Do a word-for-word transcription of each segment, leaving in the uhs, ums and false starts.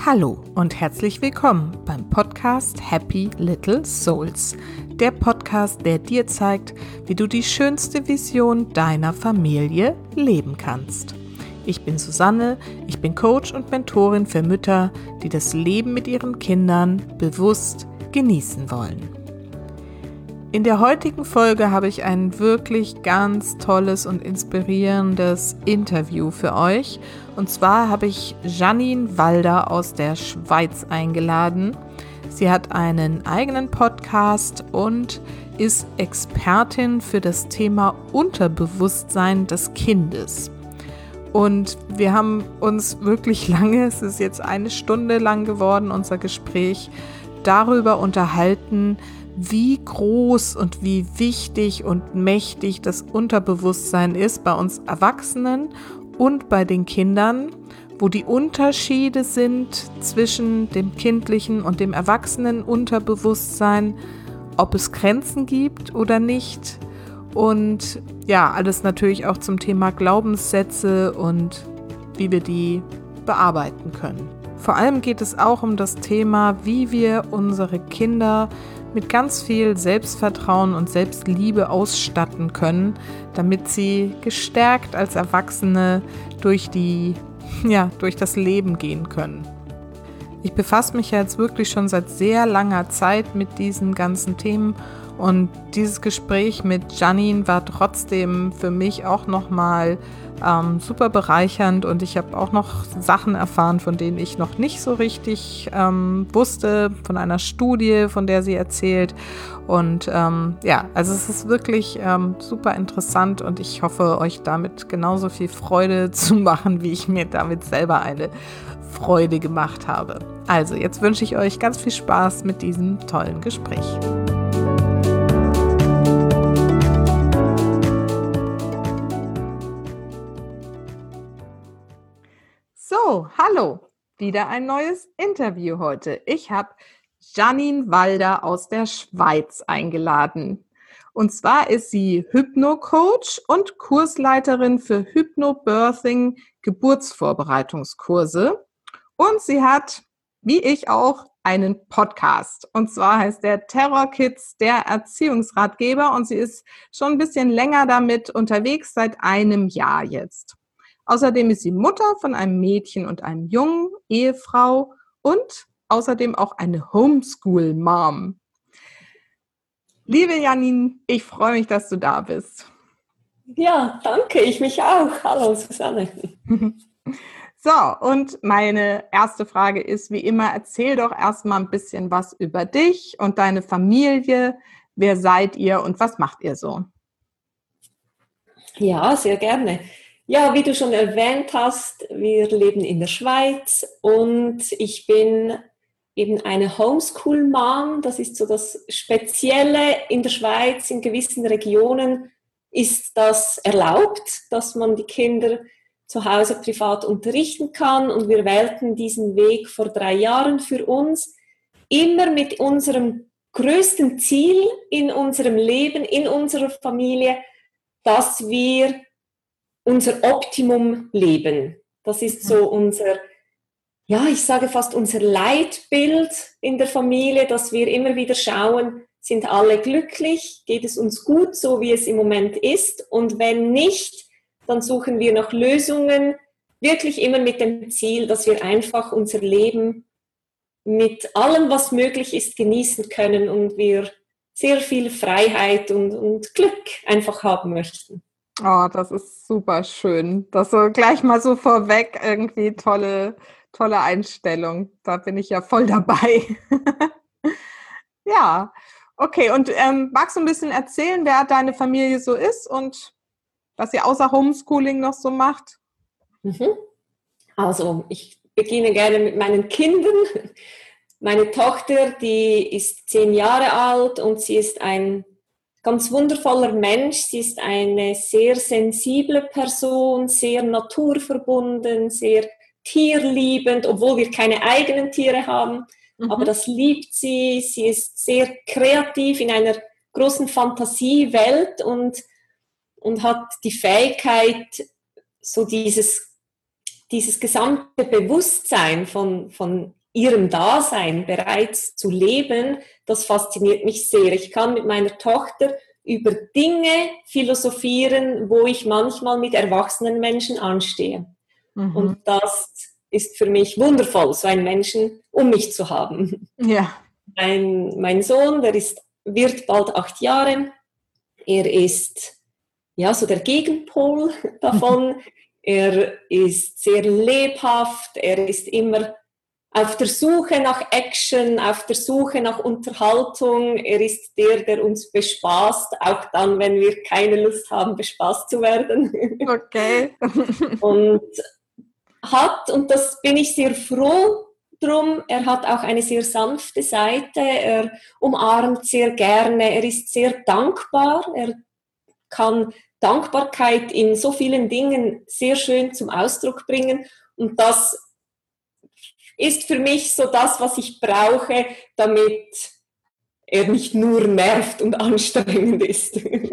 Hallo und herzlich willkommen beim Podcast Happy Little Souls. Der Podcast, der dir zeigt, wie du die schönste Vision deiner Familie leben kannst. Ich bin Susanne, ich bin Coach und Mentorin für Mütter, die das Leben mit ihren Kindern bewusst genießen wollen. In der heutigen Folge habe ich ein wirklich ganz tolles und inspirierendes Interview für euch. Und zwar habe ich Janine Walder aus der Schweiz eingeladen. Sie hat einen eigenen Podcast und ist Expertin für das Thema Unterbewusstsein des Kindes. Und wir haben uns wirklich lange, es ist jetzt eine Stunde lang geworden, unser Gespräch, darüber unterhalten, wie groß und wie wichtig und mächtig das Unterbewusstsein ist bei uns Erwachsenen und bei den Kindern, wo die Unterschiede sind zwischen dem kindlichen und dem erwachsenen Unterbewusstsein, ob es Grenzen gibt oder nicht. Und ja, alles natürlich auch zum Thema Glaubenssätze und wie wir die bearbeiten können. Vor allem geht es auch um das Thema, wie wir unsere Kinder mit ganz viel Selbstvertrauen und Selbstliebe ausstatten können, damit sie gestärkt als Erwachsene durch die, ja, durch das Leben gehen können. Ich befasse mich ja jetzt wirklich schon seit sehr langer Zeit mit diesen ganzen Themen und dieses Gespräch mit Janine war trotzdem für mich auch nochmal ähm, super bereichernd und ich habe auch noch Sachen erfahren, von denen ich noch nicht so richtig ähm, wusste, von einer Studie, von der sie erzählt. Und ähm, ja, also es ist wirklich ähm, super interessant und ich hoffe, euch damit genauso viel Freude zu machen, wie ich mir damit selber eine Freude gemacht habe. Also, jetzt wünsche ich euch ganz viel Spaß mit diesem tollen Gespräch. So, hallo, wieder ein neues Interview heute. Ich habe Janine Walder aus der Schweiz eingeladen. Und zwar ist sie Hypno-Coach und Kursleiterin für Hypnobirthing Geburtsvorbereitungskurse. Und sie hat, wie ich auch, einen Podcast. Und zwar heißt der Terror Kids, der Erziehungsratgeber. Und sie ist schon ein bisschen länger damit unterwegs, seit einem Jahr jetzt. Außerdem ist sie Mutter von einem Mädchen und einem Jungen, Ehefrau und außerdem auch eine Homeschool-Mom. Liebe Janine, ich freue mich, dass du da bist. Ja, danke, ich mich auch. Hallo Susanne. So, und meine erste Frage ist, wie immer, erzähl doch erstmal ein bisschen was über dich und deine Familie. Wer seid ihr und was macht ihr so? Ja, sehr gerne. Ja, wie du schon erwähnt hast, wir leben in der Schweiz und ich bin eben eine Homeschool-Mom. Das ist so das Spezielle in der Schweiz. In gewissen Regionen ist das erlaubt, dass man die Kinder zu Hause privat unterrichten kann. Und wir wählten diesen Weg vor drei Jahren für uns, immer mit unserem größten Ziel in unserem Leben, in unserer Familie, dass wir unser Optimum leben. Das ist so unser, ja, ich sage fast unser Leitbild in der Familie, dass wir immer wieder schauen, sind alle glücklich, geht es uns gut, so wie es im Moment ist, und wenn nicht, dann suchen wir nach Lösungen, wirklich immer mit dem Ziel, dass wir einfach unser Leben mit allem, was möglich ist, genießen können und wir sehr viel Freiheit und, und Glück einfach haben möchten. Oh, das ist super schön. Das so gleich mal so vorweg, irgendwie tolle, tolle Einstellung. Da bin ich ja voll dabei. Ja, okay. Und ähm, magst du ein bisschen erzählen, wer deine Familie so ist und was ihr außer Homeschooling noch so macht? Mhm. Also, ich beginne gerne mit meinen Kindern. Meine Tochter, die ist zehn Jahre alt und sie ist ein ganz wundervoller Mensch. Sie ist eine sehr sensible Person, sehr naturverbunden, sehr tierliebend, obwohl wir keine eigenen Tiere haben. Mhm. Aber das liebt sie. Sie ist sehr kreativ in einer großen Fantasiewelt und, und hat die Fähigkeit, so dieses dieses gesamte Bewusstsein von, von ihrem Dasein bereits zu leben, das fasziniert mich sehr. Ich kann mit meiner Tochter über Dinge philosophieren, wo ich manchmal mit erwachsenen Menschen anstehe. Mhm. Und das ist für mich wundervoll, so einen Menschen um mich zu haben. Ja. Mein, mein Sohn, der ist, wird bald acht Jahre. Er ist ja so der Gegenpol davon. Er ist sehr lebhaft. Er ist immer auf der Suche nach Action, auf der Suche nach Unterhaltung. Er ist der, der uns bespaßt, auch dann, wenn wir keine Lust haben, bespaßt zu werden. Okay. Und hat, und das bin ich sehr froh drum, er hat auch eine sehr sanfte Seite, er umarmt sehr gerne, er ist sehr dankbar, er kann Dankbarkeit in so vielen Dingen sehr schön zum Ausdruck bringen und das ist für mich so das, was ich brauche, damit er nicht nur nervt und anstrengend ist.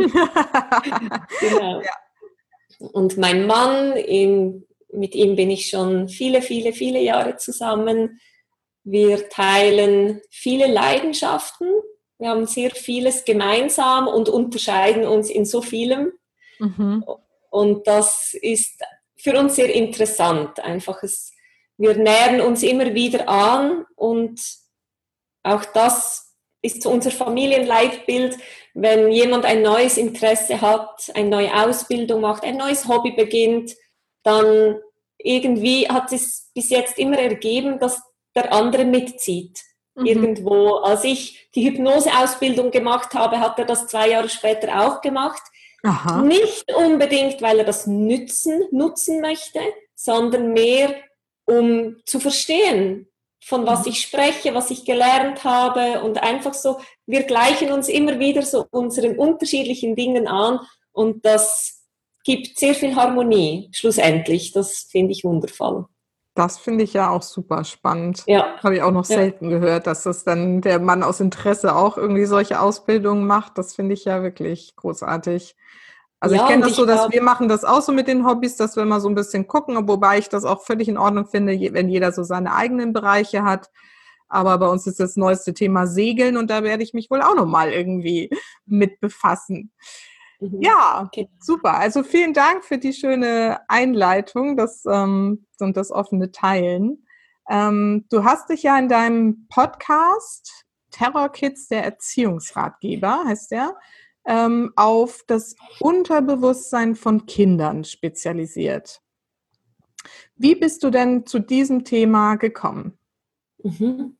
Genau. Ja. Und mein Mann, in, mit ihm bin ich schon viele, viele, viele Jahre zusammen. Wir teilen viele Leidenschaften. Wir haben sehr vieles gemeinsam und unterscheiden uns in so vielem. Mhm. Und das ist für uns sehr interessant. Einfach es, wir nähern uns immer wieder an und auch das ist so unser Familienleitbild. Wenn jemand ein neues Interesse hat, eine neue Ausbildung macht, ein neues Hobby beginnt, dann irgendwie hat es bis jetzt immer ergeben, dass der andere mitzieht. Mhm. Irgendwo, als ich die Hypnoseausbildung gemacht habe, hat er das zwei Jahre später auch gemacht. Aha. Nicht unbedingt, weil er das nützen, nutzen möchte, sondern mehr, um zu verstehen, von was ich spreche, was ich gelernt habe und einfach so, wir gleichen uns immer wieder so unseren unterschiedlichen Dingen an und das gibt sehr viel Harmonie schlussendlich. Das finde ich wundervoll. Das finde ich ja auch super spannend. Ja. Habe ich auch noch ja. selten gehört, dass das dann der Mann aus Interesse auch irgendwie solche Ausbildungen macht. Das finde ich ja wirklich großartig. Also ja, ich kenne das so, dass glaub, wir machen das auch so mit den Hobbys, dass wir mal so ein bisschen gucken, wobei ich das auch völlig in Ordnung finde, wenn jeder so seine eigenen Bereiche hat. Aber bei uns ist das neueste Thema Segeln und da werde ich mich wohl auch nochmal irgendwie mit befassen. Mhm. Ja, okay. Super. Also vielen Dank für die schöne Einleitung das, ähm, und das offene Teilen. Ähm, du hast dich ja in deinem Podcast Terror Kids, der Erziehungsratgeber, heißt der, ähm, auf das Unterbewusstsein von Kindern spezialisiert. Wie bist du denn zu diesem Thema gekommen? Mhm.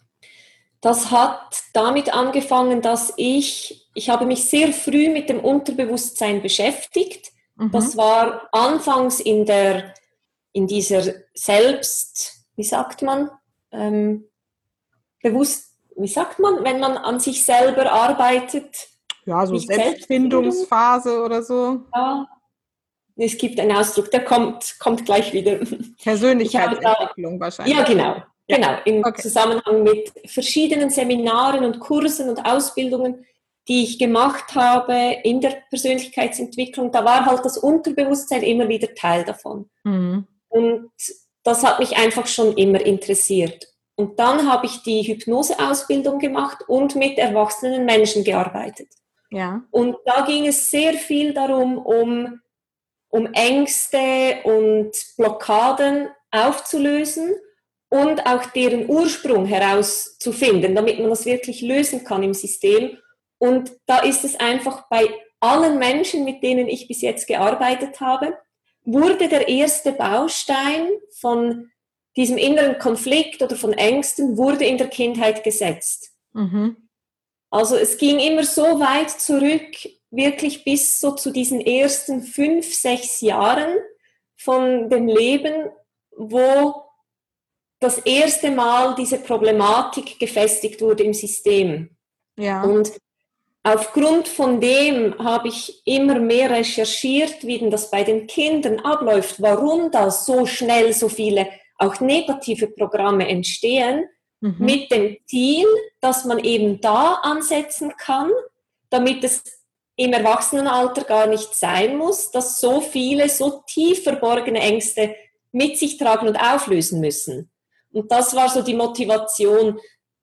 Das hat damit angefangen, dass ich, ich habe mich sehr früh mit dem Unterbewusstsein beschäftigt. Mhm. Das war anfangs in der, in dieser Selbst, wie sagt man, ähm, bewusst, wie sagt man, wenn man an sich selber arbeitet? Ja, so Selbstfindungsphase oder so. Ja, es gibt einen Ausdruck, der kommt, kommt gleich wieder. Persönlichkeitsentwicklung da, wahrscheinlich. Ja, genau. Ja. Genau, im okay. Zusammenhang mit verschiedenen Seminaren und Kursen und Ausbildungen, die ich gemacht habe in der Persönlichkeitsentwicklung, da war halt das Unterbewusstsein immer wieder Teil davon. Mhm. Und das hat mich einfach schon immer interessiert. Und dann habe ich die Hypnoseausbildung gemacht und mit erwachsenen Menschen gearbeitet. Ja. Und da ging es sehr viel darum, um, um Ängste und Blockaden aufzulösen und auch deren Ursprung herauszufinden, damit man das wirklich lösen kann im System. Und da ist es einfach bei allen Menschen, mit denen ich bis jetzt gearbeitet habe, wurde der erste Baustein von diesem inneren Konflikt oder von Ängsten, wurde in der Kindheit gesetzt. Mhm. Also es ging immer so weit zurück, wirklich bis so zu diesen ersten fünf, sechs Jahren von dem Leben, wo das erste Mal diese Problematik gefestigt wurde im System. Ja. Und aufgrund von dem habe ich immer mehr recherchiert, wie denn das bei den Kindern abläuft, warum da so schnell so viele auch negative Programme entstehen, mhm. mit dem Ziel, dass man eben da ansetzen kann, damit es im Erwachsenenalter gar nicht sein muss, dass so viele, so tief verborgene Ängste mit sich tragen und auflösen müssen. Und das war so die Motivation,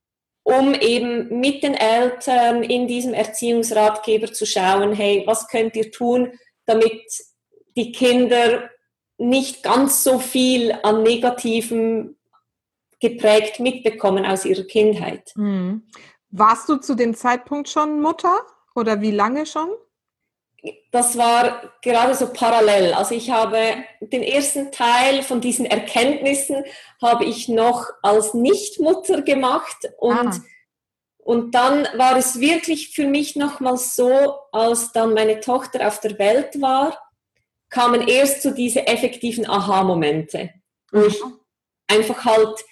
um eben mit den Eltern in diesem Erziehungsratgeber zu schauen, hey, was könnt ihr tun, damit die Kinder nicht ganz so viel an Negativem geprägt mitbekommen aus ihrer Kindheit. Mhm. Warst du zu dem Zeitpunkt schon Mutter oder wie lange schon? Das war gerade so parallel. Also ich habe den ersten Teil von diesen Erkenntnissen habe ich noch als Nichtmutter gemacht und, Ah. und dann war es wirklich für mich nochmals so, als dann meine Tochter auf der Welt war, kamen erst so diese effektiven Aha-Momente, wo ich einfach halt,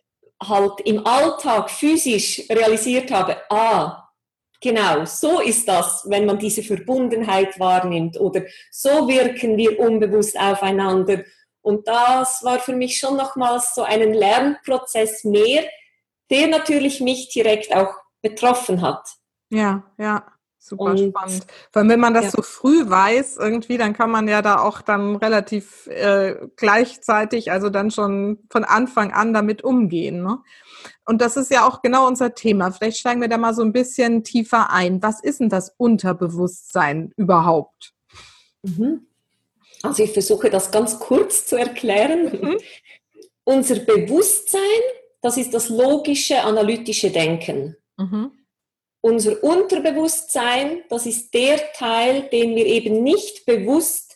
halt im Alltag physisch realisiert habe, ah, genau, so ist das, wenn man diese Verbundenheit wahrnimmt oder so wirken wir unbewusst aufeinander. Und das war für mich schon nochmals so ein Lernprozess mehr, der natürlich mich direkt auch betroffen hat. Ja, ja, super Und, spannend. Weil wenn man das ja. so früh weiß, irgendwie, dann kann man ja da auch dann relativ äh, gleichzeitig, also dann schon von Anfang an damit umgehen, ne? Und das ist ja auch genau unser Thema. Vielleicht steigen wir da mal so ein bisschen tiefer ein. Was ist denn das Unterbewusstsein überhaupt? Mhm. Also ich versuche das ganz kurz zu erklären. Mhm. Unser Bewusstsein, das ist das logische, analytische Denken. Mhm. Unser Unterbewusstsein, das ist der Teil, den wir eben nicht bewusst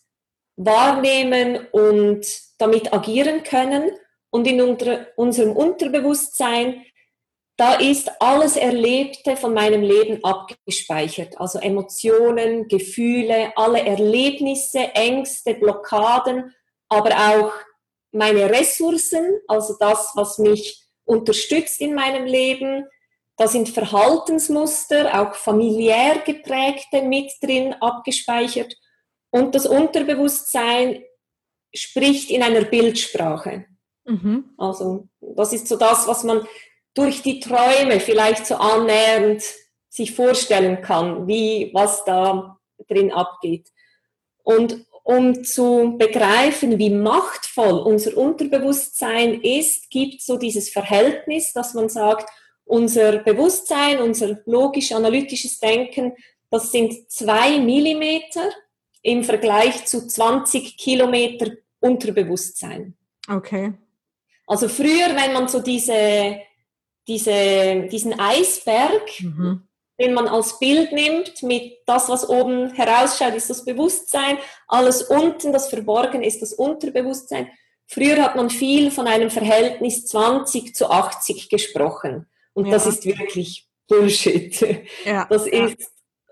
wahrnehmen und damit agieren können. Und in unserem Unterbewusstsein, da ist alles Erlebte von meinem Leben abgespeichert. Also Emotionen, Gefühle, alle Erlebnisse, Ängste, Blockaden, aber auch meine Ressourcen, also das, was mich unterstützt in meinem Leben. Da sind Verhaltensmuster, auch familiär geprägte, mit drin abgespeichert. Und das Unterbewusstsein spricht in einer Bildsprache. Mhm. Also das ist so das, was man durch die Träume vielleicht so annähernd sich vorstellen kann, wie, was da drin abgeht. Und um zu begreifen, wie machtvoll unser Unterbewusstsein ist, gibt es so dieses Verhältnis, dass man sagt, unser Bewusstsein, unser logisch-analytisches Denken, das sind zwei Millimeter im Vergleich zu zwanzig Kilometer Unterbewusstsein. Okay. Also früher, wenn man so diese, diese, diesen Eisberg, Mhm. den man als Bild nimmt, mit das, was oben herausschaut, ist das Bewusstsein, alles unten, das Verborgene, ist das Unterbewusstsein. Früher hat man viel von einem Verhältnis zwanzig zu achtzig gesprochen. Und Ja. das ist wirklich Bullshit. Ja. Das Ja. ist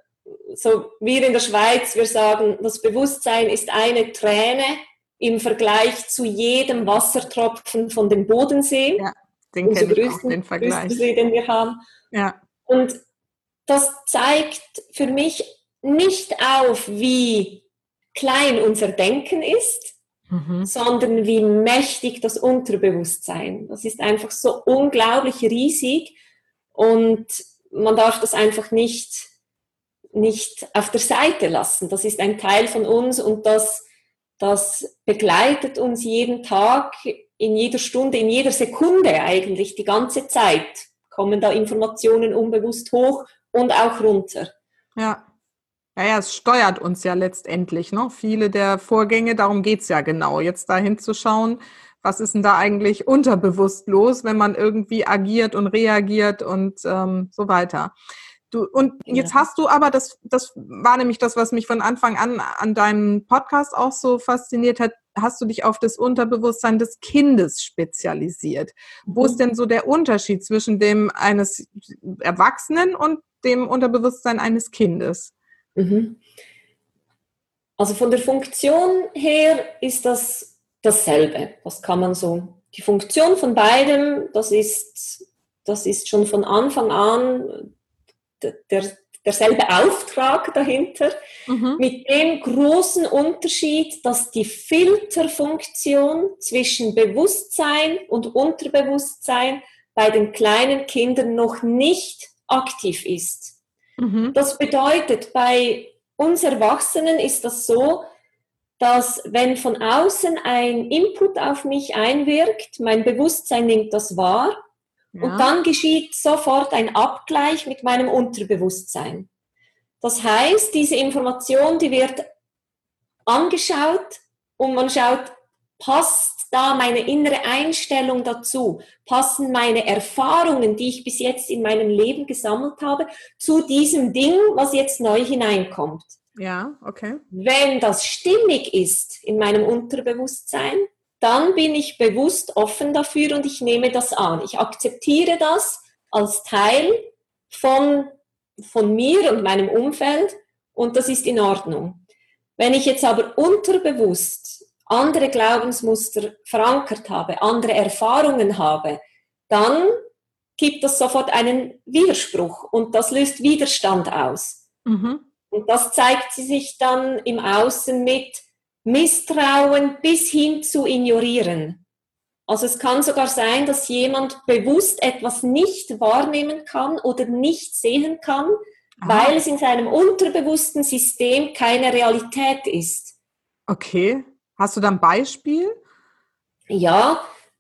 so, wir in der Schweiz, wir sagen, das Bewusstsein ist eine Träne im Vergleich zu jedem Wassertropfen von dem Bodensee. Ja, den Unser kenne ich auch, größten, den Vergleich. größten See, den wir haben. Ja. Und das zeigt für mich nicht auf, wie klein unser Denken ist, Mhm. sondern wie mächtig das Unterbewusstsein. Das ist einfach so unglaublich riesig und man darf das einfach nicht, nicht auf der Seite lassen. Das ist ein Teil von uns und das, das begleitet uns jeden Tag, in jeder Stunde, in jeder Sekunde eigentlich, die ganze Zeit kommen da Informationen unbewusst hoch und auch runter. Ja. Ja, ja, es steuert uns ja letztendlich, ne? Viele der Vorgänge, darum geht's ja genau, jetzt da hinzuschauen, was ist denn da eigentlich unterbewusst los, wenn man irgendwie agiert und reagiert und ähm, so weiter. Du, und jetzt Genau. hast du aber, das, das war nämlich das, was mich von Anfang an an deinem Podcast auch so fasziniert hat, hast du dich auf das Unterbewusstsein des Kindes spezialisiert. Mhm. Wo ist denn so der Unterschied zwischen dem eines Erwachsenen und dem Unterbewusstsein eines Kindes? Mhm. Also von der Funktion her ist das dasselbe. Das kann man so. Die Funktion von beidem, das ist, das ist schon von Anfang an der, derselbe Auftrag dahinter. Mhm. Mit dem großen Unterschied, dass die Filterfunktion zwischen Bewusstsein und Unterbewusstsein bei den kleinen Kindern noch nicht aktiv ist. Mhm. Das bedeutet, bei uns Erwachsenen ist das so, dass wenn von außen ein Input auf mich einwirkt, mein Bewusstsein nimmt das wahr ja. und dann geschieht sofort ein Abgleich mit meinem Unterbewusstsein. Das heißt, diese Information, die wird angeschaut und man schaut, passt da meine innere Einstellung dazu? Passen meine Erfahrungen, die ich bis jetzt in meinem Leben gesammelt habe, zu diesem Ding, was jetzt neu hineinkommt? Ja, okay. Wenn das stimmig ist in meinem Unterbewusstsein, dann bin ich bewusst offen dafür und ich nehme das an. Ich akzeptiere das als Teil von, von mir und meinem Umfeld und das ist in Ordnung. Wenn ich jetzt aber unterbewusst andere Glaubensmuster verankert habe, andere Erfahrungen habe, dann gibt das sofort einen Widerspruch und das löst Widerstand aus. Mhm. Und das zeigt sich dann im Außen mit Misstrauen bis hin zu Ignorieren. Also es kann sogar sein, dass jemand bewusst etwas nicht wahrnehmen kann oder nicht sehen kann, Aha. weil es in seinem unterbewussten System keine Realität ist. Okay. Hast du da ein Beispiel? Ja,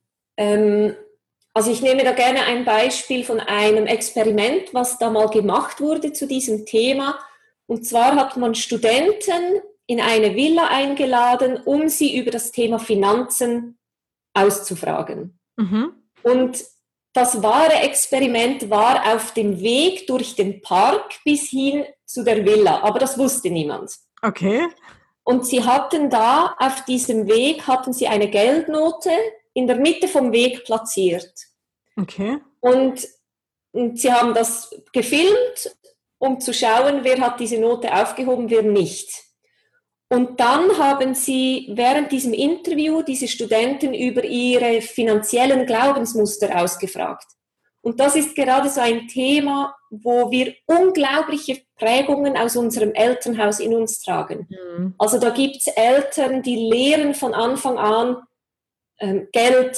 ähm, also ich nehme da gerne ein Beispiel von einem Experiment, was da mal gemacht wurde zu diesem Thema. Und zwar hat man Studenten in eine Villa eingeladen, um sie über das Thema Finanzen auszufragen. Mhm. Und das wahre Experiment war auf dem Weg durch den Park bis hin zu der Villa, aber das wusste niemand. Okay. Und sie hatten da, auf diesem Weg, hatten sie eine Geldnote in der Mitte vom Weg platziert. Okay. Und, und sie haben das gefilmt, um zu schauen, wer hat diese Note aufgehoben, wer nicht. Und dann haben sie während diesem Interview diese Studenten über ihre finanziellen Glaubensmuster ausgefragt. Und das ist gerade so ein Thema, wo wir unglaubliche Prägungen aus unserem Elternhaus in uns tragen. Mhm. Also da gibt es Eltern, die lehren von Anfang an, ähm, Geld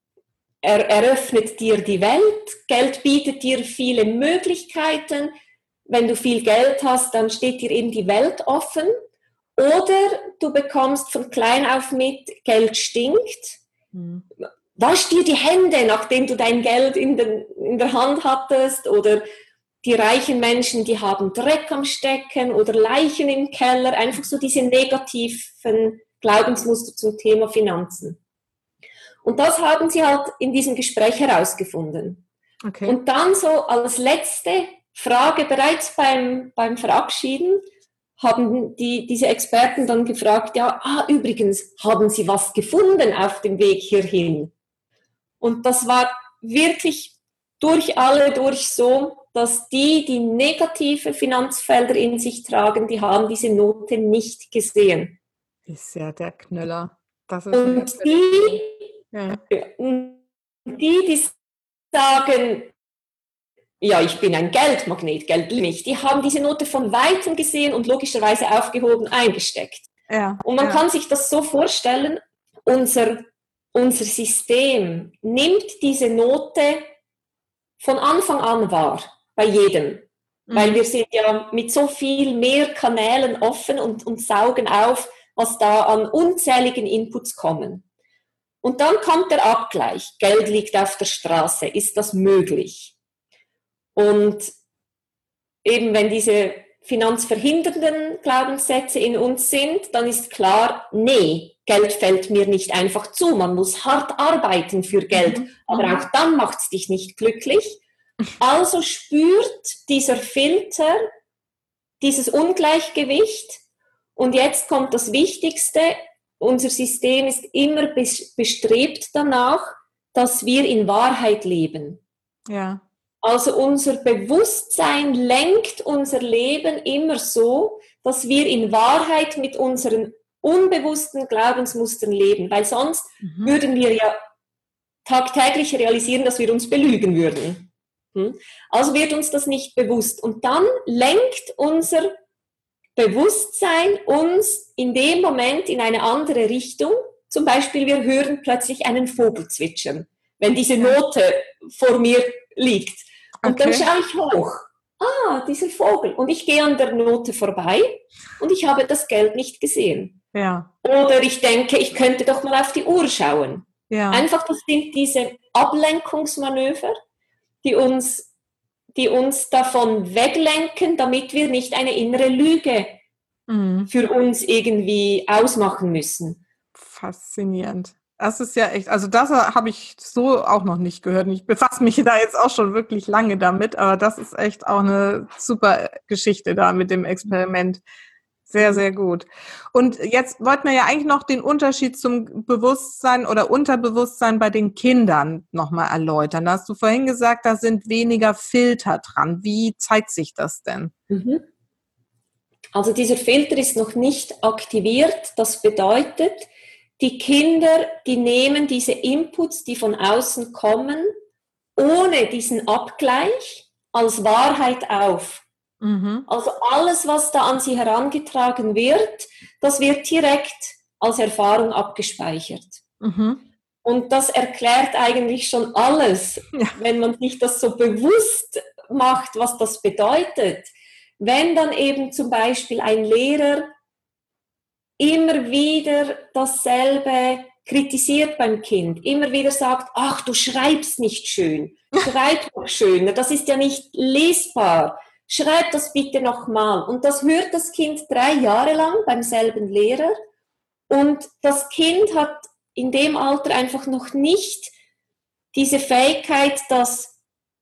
er, eröffnet dir die Welt, Geld bietet dir viele Möglichkeiten. Wenn du viel Geld hast, dann steht dir eben die Welt offen. Oder du bekommst von klein auf mit, Geld stinkt. Mhm. Wasch dir die Hände, nachdem du dein Geld in, den, in der Hand hattest. Oder die reichen Menschen, die haben Dreck am Stecken oder Leichen im Keller. Einfach so diese negativen Glaubensmuster zum Thema Finanzen. Und das haben sie halt in diesem Gespräch herausgefunden. Okay. Und dann so als letzte Frage, bereits beim, beim Verabschieden, haben die, diese Experten dann gefragt, ja, ah, übrigens, haben Sie was gefunden auf dem Weg hierhin? Und das war wirklich durch alle durch so, dass die, die negative Finanzfelder in sich tragen, die haben diese Note nicht gesehen. Ist ja der Knüller. Das ist Und die, ja. die, die sagen, ja, ich bin ein Geldmagnet, Geld nicht. Die haben diese Note von Weitem gesehen und logischerweise aufgehoben, eingesteckt. Ja, und man ja. kann sich das so vorstellen, unser, unser System nimmt diese Note von Anfang an wahr, bei jedem. Mhm. Weil wir sind ja mit so viel mehr Kanälen offen und, und saugen auf, was da an unzähligen Inputs kommen. Und dann kommt der Abgleich. Geld liegt auf der Straße. Ist das möglich? Und eben wenn diese finanzverhindernden Glaubenssätze in uns sind, dann ist klar, nee, Geld fällt mir nicht einfach zu. Man muss hart arbeiten für Geld, mhm. aber auch dann macht es dich nicht glücklich. Also spürt dieser Filter dieses Ungleichgewicht. Und jetzt kommt das Wichtigste. Unser System ist immer bestrebt danach, dass wir in Wahrheit leben. Ja. Also unser Bewusstsein lenkt unser Leben immer so, dass wir in Wahrheit mit unseren unbewussten Glaubensmustern leben, weil sonst mhm. würden wir ja tagtäglich realisieren, dass wir uns belügen würden. Also wird uns das nicht bewusst. Und dann lenkt unser Bewusstsein uns in dem Moment in eine andere Richtung. Zum Beispiel, wir hören plötzlich einen Vogel zwitschern, wenn diese Note vor mir liegt. Und okay. dann schaue ich hoch. Ah, dieser Vogel. Und ich gehe an der Note vorbei und ich habe das Geld nicht gesehen. Ja. Oder ich denke, ich könnte doch mal auf die Uhr schauen. Ja. Einfach, das sind diese Ablenkungsmanöver, die uns, die uns davon weglenken, damit wir nicht eine innere Lüge Mhm. für uns irgendwie ausmachen müssen. Faszinierend. Das ist ja echt, also das habe ich so auch noch nicht gehört. Ich befasse mich da jetzt auch schon wirklich lange damit, aber das ist echt auch eine super Geschichte da mit dem Experiment. Sehr, sehr gut. Und jetzt wollten wir ja eigentlich noch den Unterschied zum Bewusstsein oder Unterbewusstsein bei den Kindern nochmal erläutern. Da hast du vorhin gesagt, da sind weniger Filter dran. Wie zeigt sich das denn? Also dieser Filter ist noch nicht aktiviert. Das bedeutet, die Kinder, die nehmen diese Inputs, die von außen kommen, ohne diesen Abgleich als Wahrheit auf. Mhm. Also alles, was da an sie herangetragen wird, das wird direkt als Erfahrung abgespeichert. Mhm. Und das erklärt eigentlich schon alles, ja. Wenn man sich das so bewusst macht, was das bedeutet. Wenn dann eben zum Beispiel ein Lehrer immer wieder dasselbe kritisiert beim Kind, immer wieder sagt, ach, du schreibst nicht schön, schreib doch schöner, das ist ja nicht lesbar, schreib das bitte nochmal. Und das hört das Kind drei Jahre lang beim selben Lehrer und das Kind hat in dem Alter einfach noch nicht diese Fähigkeit, das,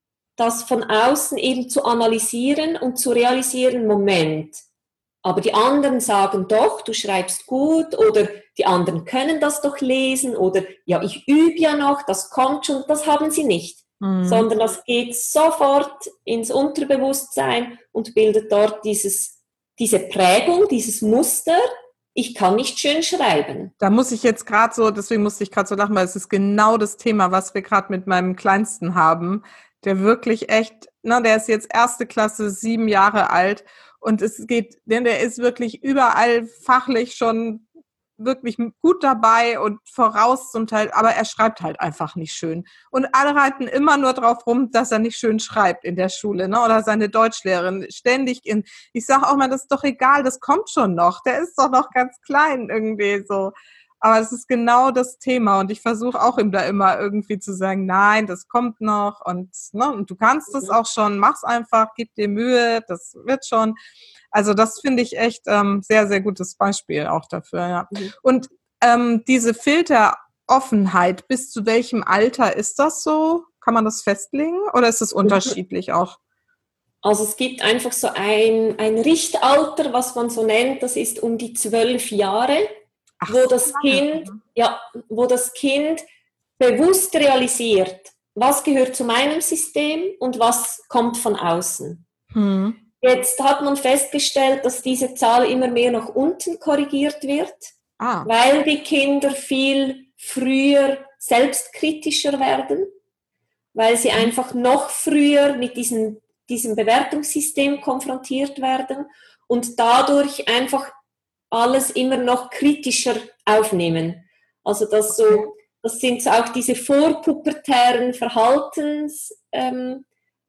das von außen eben zu analysieren und zu realisieren, Moment, aber die anderen sagen doch, du schreibst gut oder die anderen können das doch lesen oder ja, ich übe ja noch, das kommt schon, das haben sie nicht. Mhm. Sondern das geht sofort ins Unterbewusstsein und bildet dort dieses, diese Prägung, dieses Muster, ich kann nicht schön schreiben. Da muss ich jetzt gerade so, deswegen musste ich gerade so lachen, weil es ist genau das Thema, was wir gerade mit meinem Kleinsten haben, der wirklich echt, na, der ist jetzt erste Klasse, sieben Jahre alt. Und es geht, denn der ist wirklich überall fachlich schon wirklich gut dabei und voraus zum Teil, aber er schreibt halt einfach nicht schön. Und alle reiten immer nur drauf rum, dass er nicht schön schreibt in der Schule, ne? Oder seine Deutschlehrerin ständig in, ich sage auch mal, das ist doch egal, das kommt schon noch, der ist doch noch ganz klein irgendwie so. Aber es ist genau das Thema und ich versuche auch ihm da immer irgendwie zu sagen, nein, das kommt noch und, ne, und du kannst es auch schon, mach's einfach, gib dir Mühe, das wird schon. Also das finde ich echt ähm, sehr, sehr gutes Beispiel auch dafür, ja. Mhm. Und ähm, diese Filteroffenheit, bis zu welchem Alter ist das so? Kann man das festlegen oder ist es unterschiedlich auch? Also es gibt einfach so ein, ein Richtalter, was man so nennt, das ist um die zwölf Jahre. Ach, wo das Kind, ja, wo das Kind bewusst realisiert, was gehört zu meinem System und was kommt von außen. Hm. Jetzt hat man festgestellt, dass diese Zahl immer mehr nach unten korrigiert wird, ah. weil die Kinder viel früher selbstkritischer werden, weil sie einfach noch früher mit diesem, diesem Bewertungssystem konfrontiert werden und dadurch einfach alles immer noch kritischer aufnehmen. Also das, so, das sind so auch diese vorpubertären Verhaltensweisen, ähm,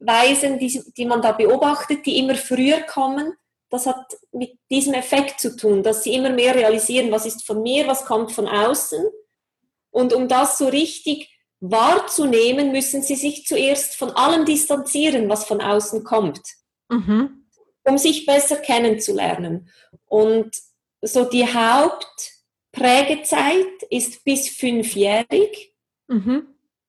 die, die man da beobachtet, die immer früher kommen. Das hat mit diesem Effekt zu tun, dass sie immer mehr realisieren, was ist von mir, was kommt von außen. Und um das so richtig wahrzunehmen, müssen sie sich zuerst von allem distanzieren, was von außen kommt, mhm. um sich besser kennenzulernen. Und so die Hauptprägezeit ist bis fünfjährig. Mhm.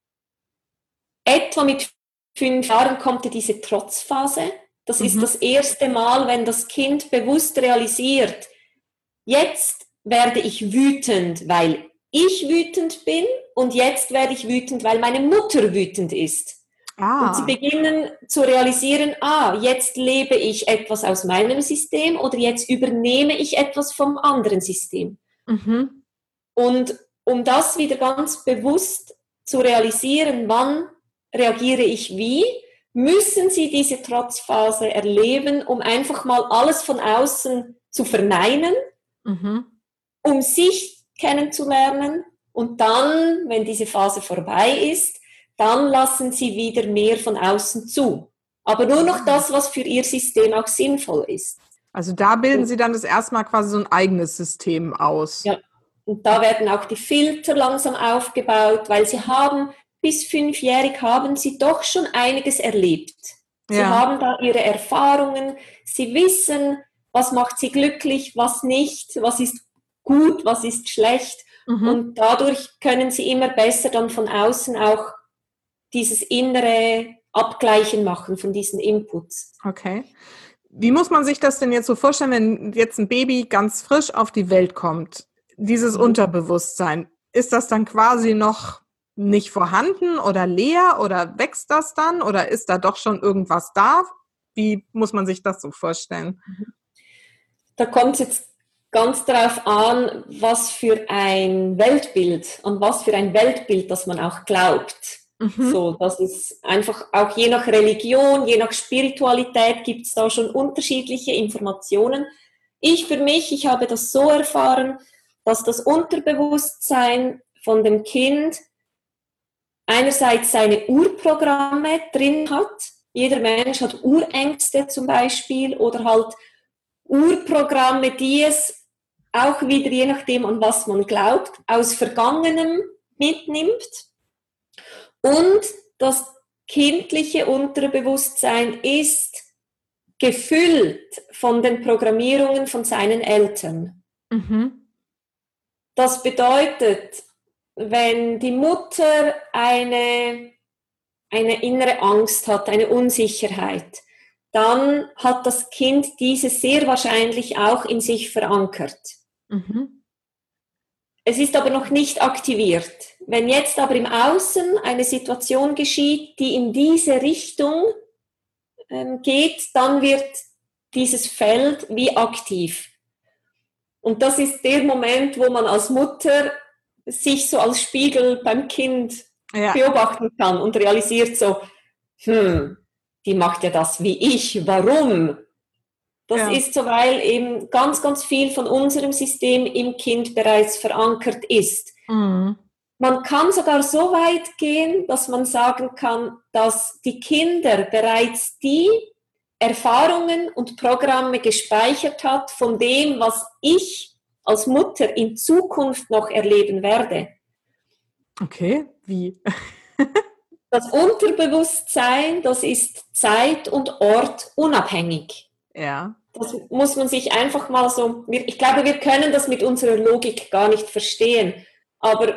Etwa mit fünf Jahren kommt diese Trotzphase. Das mhm. ist das erste Mal, wenn das Kind bewusst realisiert, jetzt werde ich wütend, weil ich wütend bin und jetzt werde ich wütend, weil meine Mutter wütend ist. Ah. Und sie beginnen zu realisieren, ah, jetzt lebe ich etwas aus meinem System oder jetzt übernehme ich etwas vom anderen System. Mhm. Und um das wieder ganz bewusst zu realisieren, wann reagiere ich wie, müssen sie diese Trotzphase erleben, um einfach mal alles von außen zu verneinen, mhm. um sich kennenzulernen und dann, wenn diese Phase vorbei ist, dann lassen sie wieder mehr von außen zu. Aber nur noch das, was für ihr System auch sinnvoll ist. Also da bilden Und, Sie dann das erstmal quasi so ein eigenes System aus. ja, und da werden auch die Filter langsam aufgebaut, weil sie haben, bis fünfjährig haben sie doch schon einiges erlebt. Sie Ja. haben da ihre Erfahrungen, sie wissen, was macht sie glücklich, was nicht, was ist gut, was ist schlecht. Mhm. Und dadurch können sie immer besser dann von außen auch dieses innere Abgleichen machen von diesen Inputs. Okay. Wie muss man sich das denn jetzt so vorstellen, wenn jetzt ein Baby ganz frisch auf die Welt kommt? Dieses Mhm. Unterbewusstsein, ist das dann quasi noch nicht vorhanden oder leer oder wächst das dann oder ist da doch schon irgendwas da? Wie muss man sich das so vorstellen? Da kommt es jetzt ganz darauf an, was für ein Weltbild, an was für ein Weltbild, das man auch glaubt. Mhm. So, das ist einfach auch je nach Religion, je nach Spiritualität gibt es da schon unterschiedliche Informationen. Ich für mich, ich habe das so erfahren, dass das Unterbewusstsein von dem Kind einerseits seine Urprogramme drin hat. Jeder Mensch hat Urängste zum Beispiel oder halt Urprogramme, die es auch wieder, je nachdem an was man glaubt, aus Vergangenem mitnimmt. Und das kindliche Unterbewusstsein ist gefüllt von den Programmierungen von seinen Eltern. Mhm. Das bedeutet, wenn die Mutter eine, eine innere Angst hat, eine Unsicherheit, dann hat das Kind diese sehr wahrscheinlich auch in sich verankert. Mhm. Es ist aber noch nicht aktiviert. Wenn jetzt aber im Außen eine Situation geschieht, die in diese Richtung ähm, geht, dann wird dieses Feld wie aktiv. Und das ist der Moment, wo man als Mutter sich so als Spiegel beim Kind Ja. beobachten kann und realisiert so, hm, die macht ja das wie ich, warum? Das Ja. ist so, weil eben ganz, ganz viel von unserem System im Kind bereits verankert ist. Mhm. Man kann sogar so weit gehen, dass man sagen kann, dass die Kinder bereits die Erfahrungen und Programme gespeichert hat von dem, was ich als Mutter in Zukunft noch erleben werde. Okay, wie? Das Unterbewusstsein, das ist zeit- und ortunabhängig. Ja. Das muss man sich einfach mal so, ich glaube, wir können das mit unserer Logik gar nicht verstehen, aber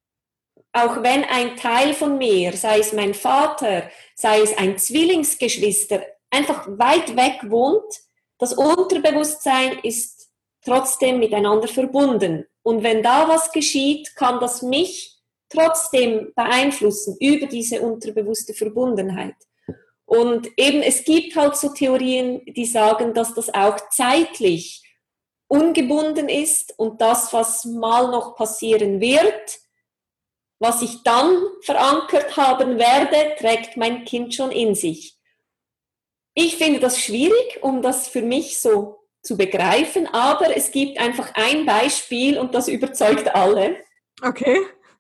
auch wenn ein Teil von mir, sei es mein Vater, sei es ein Zwillingsgeschwister, einfach weit weg wohnt, das Unterbewusstsein ist trotzdem miteinander verbunden. Und wenn da was geschieht, kann das mich trotzdem beeinflussen über diese unterbewusste Verbundenheit. Und eben, es gibt halt so Theorien, die sagen, dass das auch zeitlich ungebunden ist und das, was mal noch passieren wird, was ich dann verankert haben werde, trägt mein Kind schon in sich. Ich finde das schwierig, um das für mich so zu begreifen, aber es gibt einfach ein Beispiel und das überzeugt alle. Okay.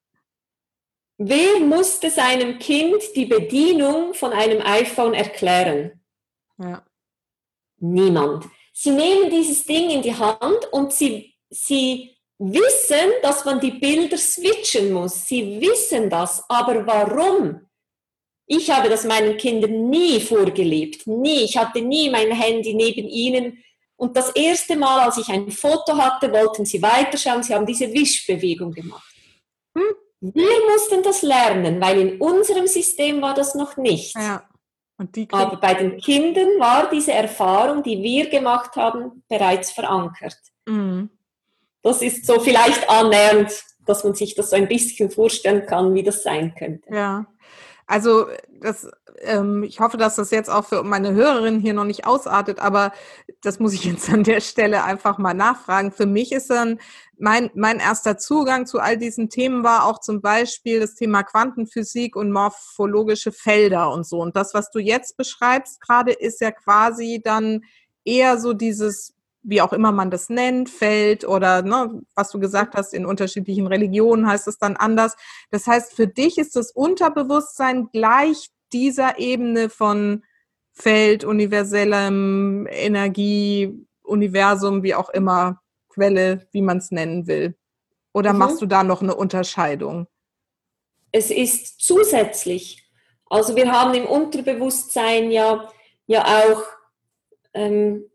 Wer musste seinem Kind die Bedienung von einem iPhone erklären? Ja. Niemand. Sie nehmen dieses Ding in die Hand und sie, sie wissen, dass man die Bilder switchen muss. Sie wissen das. Aber warum? Ich habe das meinen Kindern nie vorgelebt. Nie. Ich hatte nie mein Handy neben ihnen. Und das erste Mal, als ich ein Foto hatte, wollten sie weiterschauen. Sie haben diese Wischbewegung gemacht. Hm. Wir mussten das lernen, weil in unserem System war das noch nicht. Ja. Und die Aber bei den Kindern war diese Erfahrung, die wir gemacht haben, bereits verankert. Mhm. Das ist so vielleicht annähernd, dass man sich das so ein bisschen vorstellen kann, wie das sein könnte. Ja, also das, ähm, ich hoffe, dass das jetzt auch für meine Hörerinnen hier noch nicht ausartet, aber das muss ich jetzt an der Stelle einfach mal nachfragen. Für mich ist dann mein, mein erster Zugang zu all diesen Themen war auch zum Beispiel das Thema Quantenphysik und morphologische Felder und so. Und das, was du jetzt beschreibst gerade, ist ja quasi dann eher so dieses, wie auch immer man das nennt, Feld oder ne, was du gesagt hast, in unterschiedlichen Religionen heißt es dann anders. Das heißt, für dich ist das Unterbewusstsein gleich dieser Ebene von Feld, universellem Energie, Universum, wie auch immer, Quelle, wie man es nennen will? Oder Mhm. machst du da noch eine Unterscheidung? Es ist zusätzlich. Also wir haben im Unterbewusstsein ja, ja auch ähm,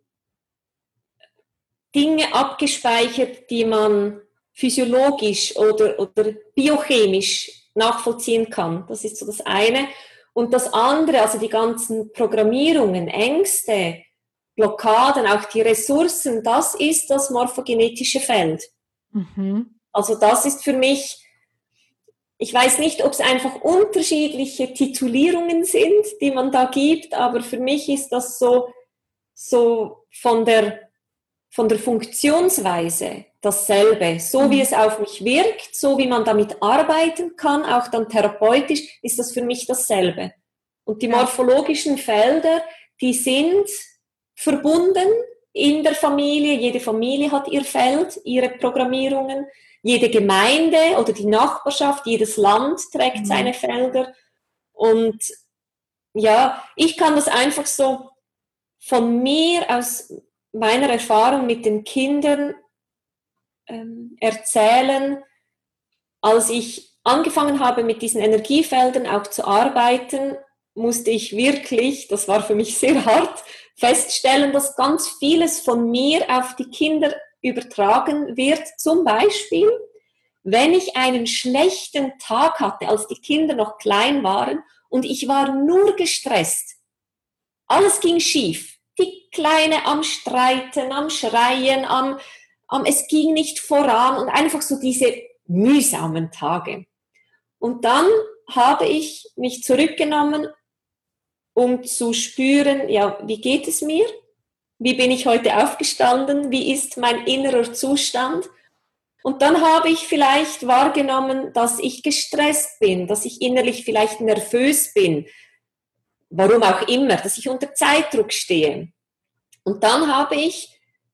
Dinge abgespeichert, die man physiologisch oder, oder biochemisch nachvollziehen kann. Das ist so das eine. Und das andere, also die ganzen Programmierungen, Ängste, Blockaden, auch die Ressourcen, das ist das morphogenetische Feld. Mhm. Also das ist für mich, ich weiß nicht, ob es einfach unterschiedliche Titulierungen sind, die man da gibt, aber für mich ist das so, so von der, von der Funktionsweise dasselbe. So wie es auf mich wirkt, so wie man damit arbeiten kann, auch dann therapeutisch, ist das für mich dasselbe. Und die Ja. morphologischen Felder, die sind verbunden in der Familie. Jede Familie hat ihr Feld, ihre Programmierungen. Jede Gemeinde oder die Nachbarschaft, jedes Land trägt Mhm. seine Felder. Und ja, ich kann das einfach so von mir, aus meiner Erfahrung mit den Kindern ähm, erzählen. Als ich angefangen habe, mit diesen Energiefeldern auch zu arbeiten, musste ich wirklich, das war für mich sehr hart, feststellen, dass ganz vieles von mir auf die Kinder übertragen wird. Zum Beispiel, wenn ich einen schlechten Tag hatte, als die Kinder noch klein waren und ich war nur gestresst, alles ging schief. Die Kleine am Streiten, am Schreien, am, am es ging nicht voran und einfach so diese mühsamen Tage. Und dann habe ich mich zurückgenommen, um zu spüren, ja, wie geht es mir? Wie bin ich heute aufgestanden? Wie ist mein innerer Zustand? Und dann habe ich vielleicht wahrgenommen, dass ich gestresst bin, dass ich innerlich vielleicht nervös bin, warum auch immer, dass ich unter Zeitdruck stehe. Und dann habe ich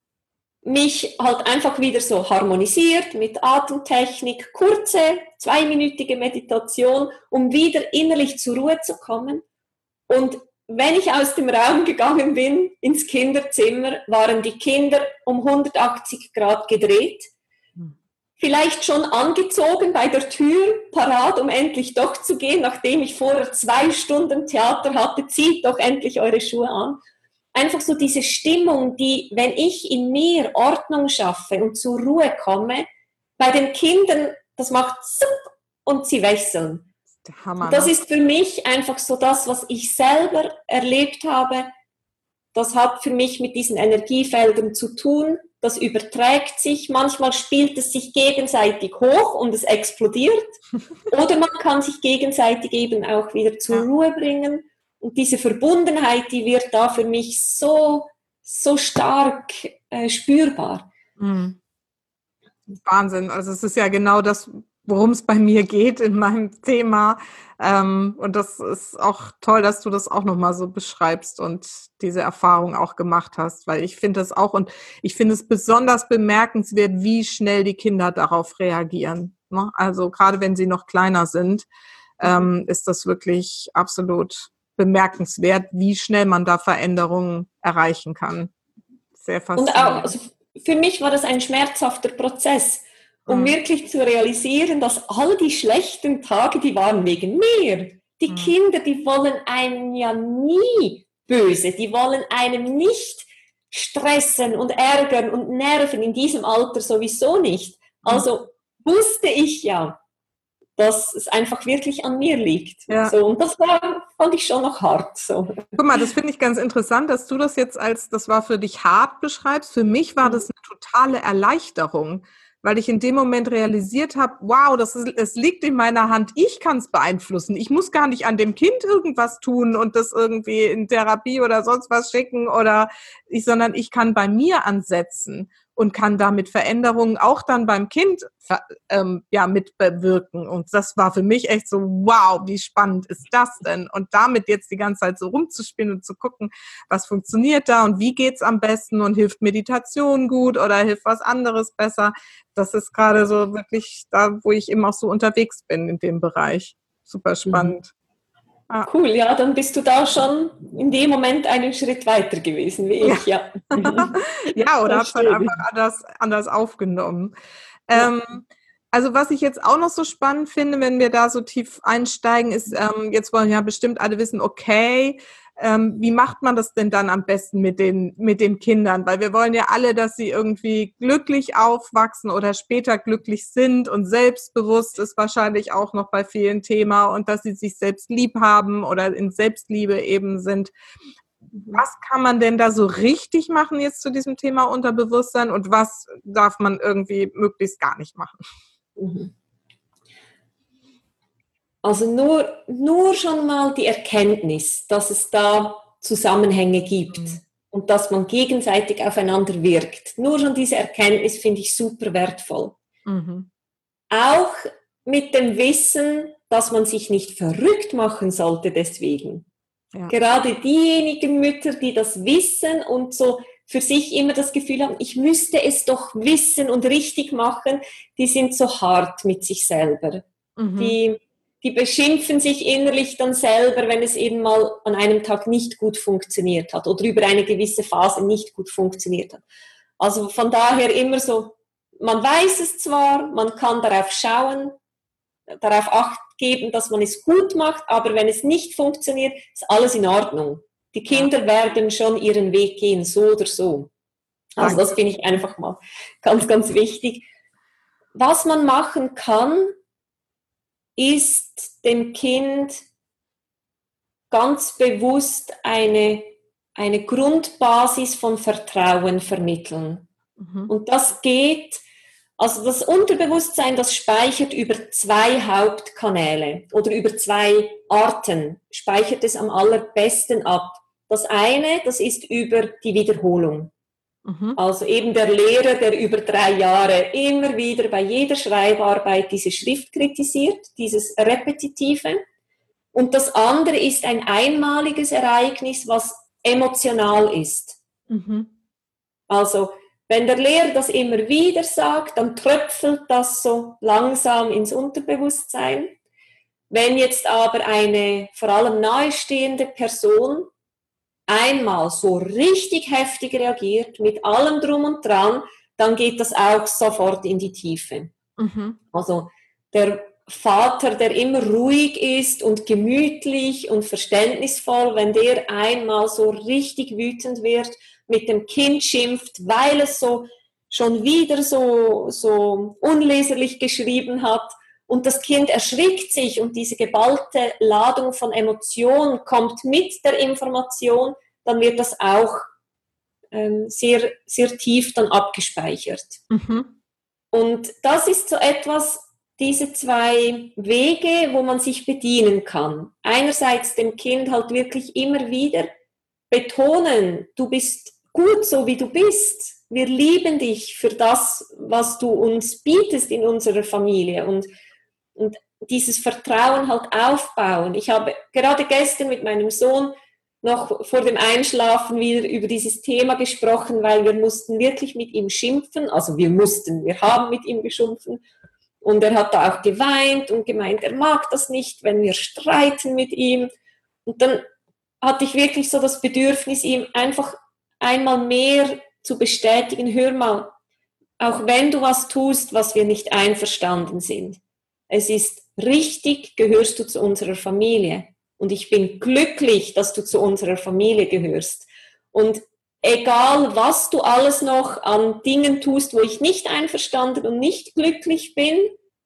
mich halt einfach wieder so harmonisiert mit Atemtechnik, kurze, zweiminütige Meditation, um wieder innerlich zur Ruhe zu kommen. Und wenn ich aus dem Raum gegangen bin, ins Kinderzimmer, waren die Kinder um hundertachtzig Grad gedreht, vielleicht schon angezogen bei der Tür, parat, um endlich doch zu gehen, nachdem ich vorher zwei Stunden Theater hatte, zieht doch endlich eure Schuhe an. Einfach so diese Stimmung, die, wenn ich in mir Ordnung schaffe und zur Ruhe komme, bei den Kindern, das macht zup und sie wechseln. Hammer, das ne? ist für mich einfach so das, was ich selber erlebt habe. Das hat für mich mit diesen Energiefeldern zu tun. Das überträgt sich. Manchmal spielt es sich gegenseitig hoch und es explodiert. Oder man kann sich gegenseitig eben auch wieder zur Ja. Ruhe bringen. Und diese Verbundenheit, die wird da für mich so, so stark äh, spürbar. Mhm. Wahnsinn. Also es ist ja genau das, worum es bei mir geht in meinem Thema. Ähm, und das ist auch toll, dass du das auch nochmal so beschreibst und diese Erfahrung auch gemacht hast, weil ich finde das auch und ich finde es besonders bemerkenswert, wie schnell die Kinder darauf reagieren. Ne? Also gerade wenn sie noch kleiner sind, ähm, ist das wirklich absolut bemerkenswert, wie schnell man da Veränderungen erreichen kann. Sehr Und faszinierend. auch, also für mich war das ein schmerzhafter Prozess, um Mhm. wirklich zu realisieren, dass all die schlechten Tage, die waren wegen mir. Die Mhm. Kinder, die wollen einen ja nie böse, die wollen einem nicht stressen und ärgern und nerven, in diesem Alter sowieso nicht. Also wusste ich ja, dass es einfach wirklich an mir liegt. Ja. So, und das war, fand ich schon noch hart. So. Guck mal, das finde ich ganz interessant, dass du das jetzt als, das war für dich hart beschreibst. Für mich war das eine totale Erleichterung, weil ich in dem Moment realisiert habe, wow, das ist, es liegt in meiner Hand, ich kann es beeinflussen. Ich muss gar nicht an dem Kind irgendwas tun und das irgendwie in Therapie oder sonst was schicken oder ich, sondern ich kann bei mir ansetzen und kann damit Veränderungen auch dann beim Kind ähm, ja mitbewirken. Und das war für mich echt so, wow, wie spannend ist das denn? Und damit jetzt die ganze Zeit so rumzuspielen und zu gucken, was funktioniert da und wie geht's am besten und hilft Meditation gut oder hilft was anderes besser? Das ist gerade so wirklich da, wo ich eben auch so unterwegs bin in dem Bereich. Super spannend. Ah. Cool, ja, dann bist du da schon in dem Moment einen Schritt weiter gewesen, wie ich, ja. Ja, oder hast halt einfach anders, anders aufgenommen. Ja. Ähm, also was ich jetzt auch noch so spannend finde, wenn wir da so tief einsteigen, ist, ähm, jetzt wollen ja bestimmt alle wissen, okay, ähm, wie macht man das denn dann am besten mit den, mit den Kindern? Weil wir wollen ja alle, dass sie irgendwie glücklich aufwachsen oder später glücklich sind, und selbstbewusst ist wahrscheinlich auch noch bei vielen Thema, und dass sie sich selbst lieb haben oder in Selbstliebe eben sind. Was kann man denn da so richtig machen jetzt zu diesem Thema Unterbewusstsein, und was darf man irgendwie möglichst gar nicht machen? Also nur, nur schon mal die Erkenntnis, dass es da Zusammenhänge gibt mhm. und dass man gegenseitig aufeinander wirkt. Nur schon diese Erkenntnis finde ich super wertvoll. Mhm. Auch mit dem Wissen, dass man sich nicht verrückt machen sollte deswegen. Ja. Gerade diejenigen Mütter, die das wissen und so für sich immer das Gefühl haben, ich müsste es doch wissen und richtig machen, die sind so hart mit sich selber. Mhm. Die, die beschimpfen sich innerlich dann selber, wenn es eben mal an einem Tag nicht gut funktioniert hat oder über eine gewisse Phase nicht gut funktioniert hat. Also von daher immer so, man weiß es zwar, man kann darauf schauen, darauf Acht geben, dass man es gut macht, aber wenn es nicht funktioniert, ist alles in Ordnung. Die Kinder ja. werden schon ihren Weg gehen, so oder so. Also das finde ich einfach mal ganz, ganz wichtig. Was man machen kann, ist dem Kind ganz bewusst eine, eine Grundbasis von Vertrauen vermitteln. Mhm. Und das geht, also das Unterbewusstsein, das speichert über zwei Hauptkanäle oder über zwei Arten, speichert es am allerbesten ab. Das eine, das ist über die Wiederholung. Mhm. Also eben der Lehrer, der über drei Jahre immer wieder bei jeder Schreibarbeit diese Schrift kritisiert, dieses Repetitive. Und das andere ist ein einmaliges Ereignis, was emotional ist. Mhm. Also wenn der Lehrer das immer wieder sagt, dann tröpfelt das so langsam ins Unterbewusstsein. Wenn jetzt aber eine vor allem nahestehende Person einmal so richtig heftig reagiert, mit allem Drum und Dran, dann geht das auch sofort in die Tiefe. Mhm. Also der Vater, der immer ruhig ist und gemütlich und verständnisvoll, wenn der einmal so richtig wütend wird, mit dem Kind schimpft, weil es so schon wieder so, so unleserlich geschrieben hat, und das Kind erschrickt sich und diese geballte Ladung von Emotionen kommt mit der Information, dann wird das auch ähm, sehr, sehr tief dann abgespeichert. Mhm. Und das ist so etwas, diese zwei Wege, wo man sich bedienen kann. Einerseits dem Kind halt wirklich immer wieder betonen, du bist gut so, wie du bist. Wir lieben dich für das, was du uns bietest in unserer Familie. Und Und dieses Vertrauen halt aufbauen. Ich habe gerade gestern mit meinem Sohn noch vor dem Einschlafen wieder über dieses Thema gesprochen, weil wir mussten wirklich mit ihm schimpfen. Also wir mussten, wir haben mit ihm geschimpfen. Und er hat da auch geweint und gemeint, er mag das nicht, wenn wir streiten mit ihm. Und dann hatte ich wirklich so das Bedürfnis, ihm einfach einmal mehr zu bestätigen, hör mal, auch wenn du was tust, was wir nicht einverstanden sind, es ist richtig, gehörst du zu unserer Familie. Und ich bin glücklich, dass du zu unserer Familie gehörst. Und egal, was du alles noch an Dingen tust, wo ich nicht einverstanden und nicht glücklich bin,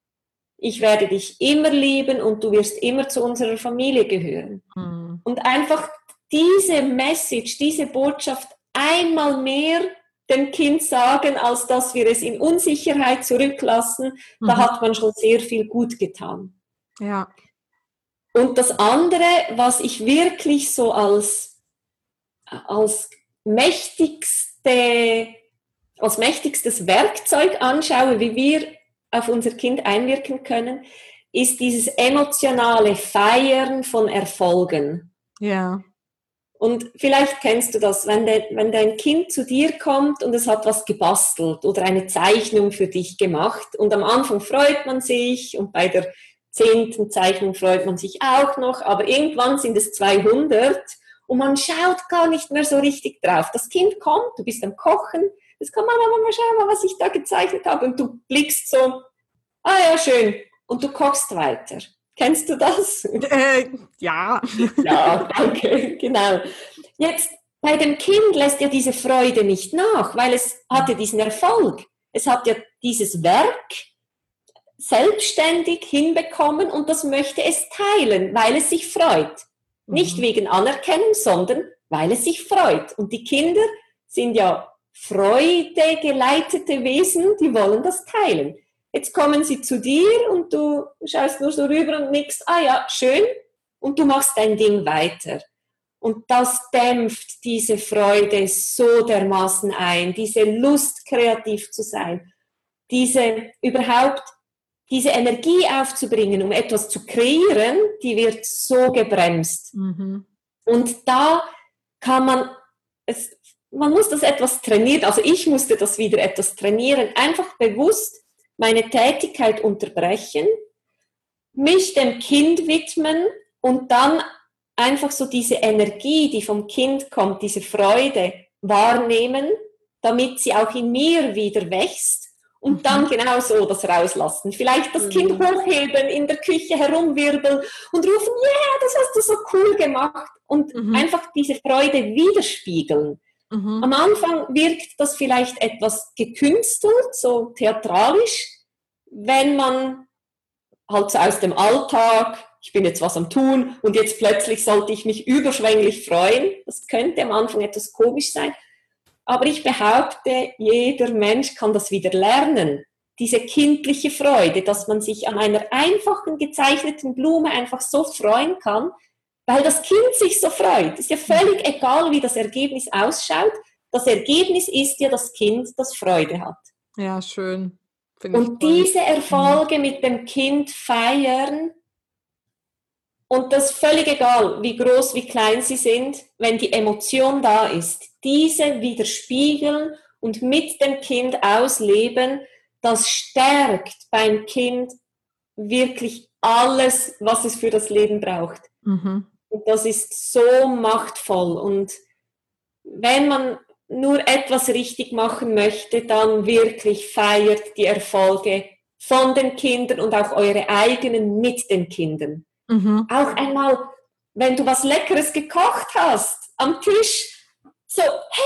ich werde dich immer lieben und du wirst immer zu unserer Familie gehören. Mhm. Und einfach diese Message, diese Botschaft einmal mehr dem Kind sagen, als dass wir es in Unsicherheit zurücklassen, mhm. da hat man schon sehr viel gut getan. Ja. Und das andere, was ich wirklich so als, als, mächtigste, als mächtigstes Werkzeug anschaue, wie wir auf unser Kind einwirken können, ist dieses emotionale Feiern von Erfolgen. Ja. Und vielleicht kennst du das, wenn, de, wenn dein Kind zu dir kommt und es hat was gebastelt oder eine Zeichnung für dich gemacht und am Anfang freut man sich und bei der zehnten Zeichnung freut man sich auch noch, aber irgendwann sind es zweihundert und man schaut gar nicht mehr so richtig drauf. Das Kind kommt, du bist am Kochen, das kann Mama, Mama, schau mal, was ich da gezeichnet habe und du blickst so, ah ja, schön, und du kochst weiter. Kennst du das? Äh, ja. Ja, danke, genau. Jetzt, bei dem Kind lässt ja diese Freude nicht nach, weil es hat ja diesen Erfolg. Es hat ja dieses Werk selbstständig hinbekommen und das möchte es teilen, weil es sich freut. Mhm. Nicht wegen Anerkennung, sondern weil es sich freut. Und die Kinder sind ja freudegeleitete Wesen, die wollen das teilen. Jetzt kommen sie zu dir und du schaust nur so rüber und nickst, ah ja, schön, und du machst dein Ding weiter. Und das dämpft diese Freude so dermaßen ein, diese Lust, kreativ zu sein, diese überhaupt, diese Energie aufzubringen, um etwas zu kreieren, die wird so gebremst. Mhm. Und da kann man, es, man muss das etwas trainieren, also ich musste das wieder etwas trainieren, einfach bewusst meine Tätigkeit unterbrechen, mich dem Kind widmen und dann einfach so diese Energie, die vom Kind kommt, diese Freude wahrnehmen, damit sie auch in mir wieder wächst und mhm. dann genau so das rauslassen. Vielleicht das mhm. Kind hochheben, in der Küche herumwirbeln und rufen, ja, yeah, das hast du so cool gemacht und mhm. einfach diese Freude widerspiegeln. Mhm. Am Anfang wirkt das vielleicht etwas gekünstelt, so theatralisch, wenn man halt so aus dem Alltag, ich bin jetzt was am Tun und jetzt plötzlich sollte ich mich überschwänglich freuen. Das könnte am Anfang etwas komisch sein. Aber ich behaupte, jeder Mensch kann das wieder lernen. Diese kindliche Freude, dass man sich an einer einfachen gezeichneten Blume einfach so freuen kann, weil das Kind sich so freut. Es ist ja völlig egal, wie das Ergebnis ausschaut. Das Ergebnis ist ja das Kind, das Freude hat. Ja, schön. Find und diese Erfolge mhm. mit dem Kind feiern, und das ist völlig egal, wie groß, wie klein sie sind, wenn die Emotion da ist, diese widerspiegeln und mit dem Kind ausleben, das stärkt beim Kind wirklich alles, was es für das Leben braucht. Mhm. Und das ist so machtvoll. Und wenn man nur etwas richtig machen möchte, dann wirklich feiert die Erfolge von den Kindern und auch eure eigenen mit den Kindern. Mhm. Auch einmal, wenn du was Leckeres gekocht hast, am Tisch, so,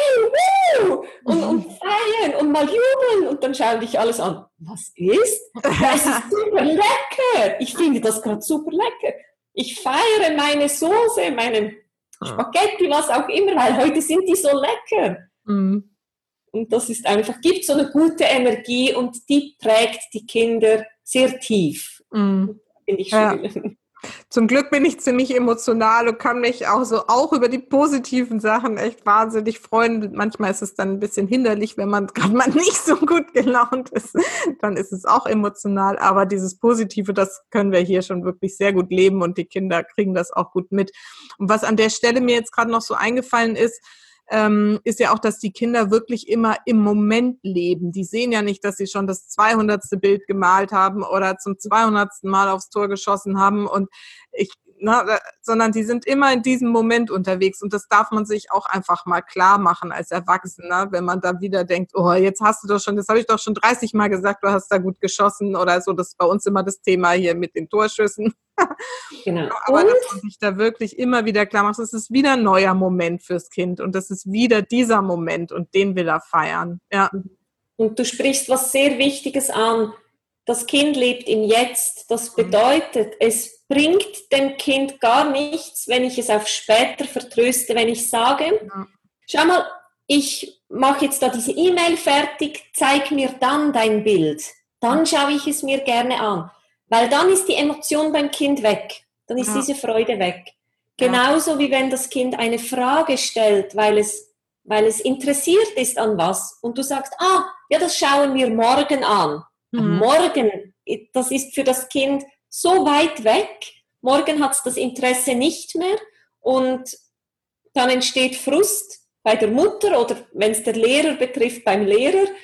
hey, woo! Und, mhm. und feiern und mal jubeln und dann schauen dich alles an. Was ist? Das ist super lecker. Ich finde das gerade super lecker. Ich feiere meine Soße, meine Spaghetti, was auch immer, weil heute sind die so lecker. Mhm. Und das ist einfach, gibt so eine gute Energie und die prägt die Kinder sehr tief. Mhm. Finde ich schön. Ja. Zum Glück bin ich ziemlich emotional und kann mich auch so auch über die positiven Sachen echt wahnsinnig freuen. Manchmal ist es dann ein bisschen hinderlich, wenn man gerade mal nicht so gut gelaunt ist. Dann ist es auch emotional. Aber dieses Positive, das können wir hier schon wirklich sehr gut leben und die Kinder kriegen das auch gut mit. Und was an der Stelle mir jetzt gerade noch so eingefallen ist, Ähm, ist ja auch, dass die Kinder wirklich immer im Moment leben. Die sehen ja nicht, dass sie schon das zweihundertste Bild gemalt haben oder zum zweihundertsten Mal aufs Tor geschossen haben und ich, na, sondern die sind immer in diesem Moment unterwegs und das darf man sich auch einfach mal klar machen als Erwachsener, wenn man da wieder denkt, oh, jetzt hast du doch schon, das habe ich doch schon dreißig Mal gesagt, du hast da gut geschossen oder so, das ist bei uns immer das Thema hier mit den Torschüssen. Genau. Aber und? Dass man sich da wirklich immer wieder klar macht, es ist wieder ein neuer Moment fürs Kind und das ist wieder dieser Moment und den will er feiern. Ja. Und du sprichst was sehr Wichtiges an. Das Kind lebt im Jetzt. Das bedeutet, es bringt dem Kind gar nichts, wenn ich es auf später vertröste, wenn ich sage, ja. Schau mal, ich mache jetzt da diese E-Mail fertig, zeig mir dann dein Bild. Dann schaue ich es mir gerne an. Weil dann ist die Emotion beim Kind weg. Dann ist ja. diese Freude weg. Genauso ja. wie wenn das Kind eine Frage stellt, weil es, weil es interessiert ist an was. Und du sagst, ah, ja, das schauen wir morgen an. Mhm. Morgen, das ist für das Kind so weit weg. Morgen hat es das Interesse nicht mehr. Und dann entsteht Frust bei der Mutter oder wenn es der Lehrer betrifft, beim Lehrer.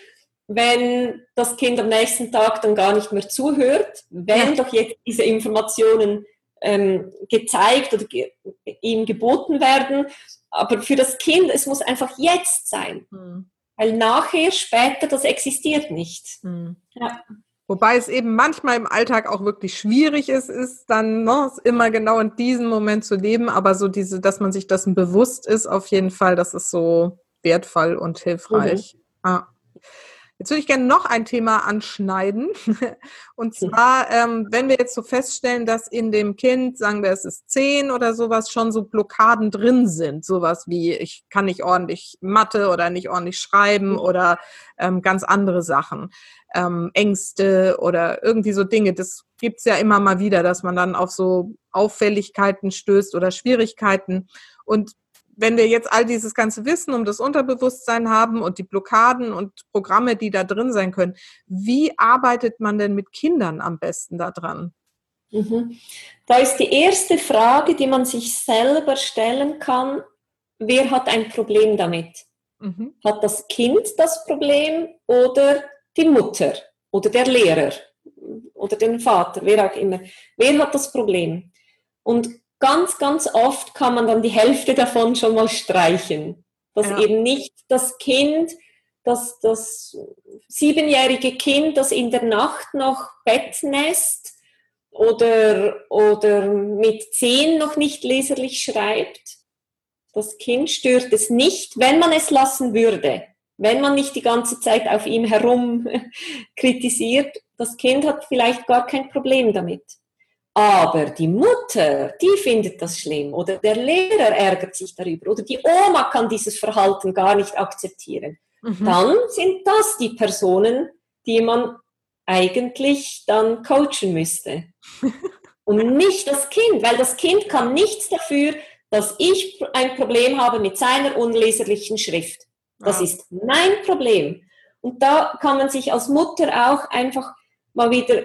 wenn das Kind am nächsten Tag dann gar nicht mehr zuhört, wenn ja. doch jetzt diese Informationen ähm, gezeigt oder ge- ihm geboten werden. Aber für das Kind, es muss einfach jetzt sein. Mhm. Weil nachher, später, das existiert nicht. Mhm. Ja. Wobei es eben manchmal im Alltag auch wirklich schwierig ist, ist dann ne, immer genau in diesem Moment zu leben. Aber so diese, dass man sich dessen bewusst ist, auf jeden Fall, das ist so wertvoll und hilfreich. Mhm. Ah. Jetzt würde ich gerne noch ein Thema anschneiden. Und zwar, ähm, wenn wir jetzt so feststellen, dass in dem Kind, sagen wir, es ist zehn oder sowas, schon so Blockaden drin sind. Sowas wie, ich kann nicht ordentlich Mathe oder nicht ordentlich schreiben oder ähm, ganz andere Sachen. Ähm, Ängste oder irgendwie so Dinge. Das gibt's ja immer mal wieder, dass man dann auf so Auffälligkeiten stößt oder Schwierigkeiten. Und wenn wir jetzt all dieses ganze Wissen um das Unterbewusstsein haben und die Blockaden und Programme, die da drin sein können, wie arbeitet man denn mit Kindern am besten da dran? Mhm. Da ist die erste Frage, die man sich selber stellen kann, wer hat ein Problem damit? Mhm. Hat das Kind das Problem oder die Mutter oder der Lehrer oder den Vater, wer auch immer? Wer hat das Problem? Und ganz, ganz oft kann man dann die Hälfte davon schon mal streichen. Dass ja. eben nicht das Kind, das, das siebenjährige Kind, das in der Nacht noch Bettnässt oder, oder mit zehn noch nicht leserlich schreibt, das Kind stört es nicht, wenn man es lassen würde. Wenn man nicht die ganze Zeit auf ihm herum kritisiert, das Kind hat vielleicht gar kein Problem damit. Aber die Mutter, die findet das schlimm oder der Lehrer ärgert sich darüber oder die Oma kann dieses Verhalten gar nicht akzeptieren. Mhm. Dann sind das die Personen, die man eigentlich dann coachen müsste. Und nicht das Kind, weil das Kind kann nichts dafür, dass ich ein Problem habe mit seiner unleserlichen Schrift. Das ja. ist mein Problem. Und da kann man sich als Mutter auch einfach mal wieder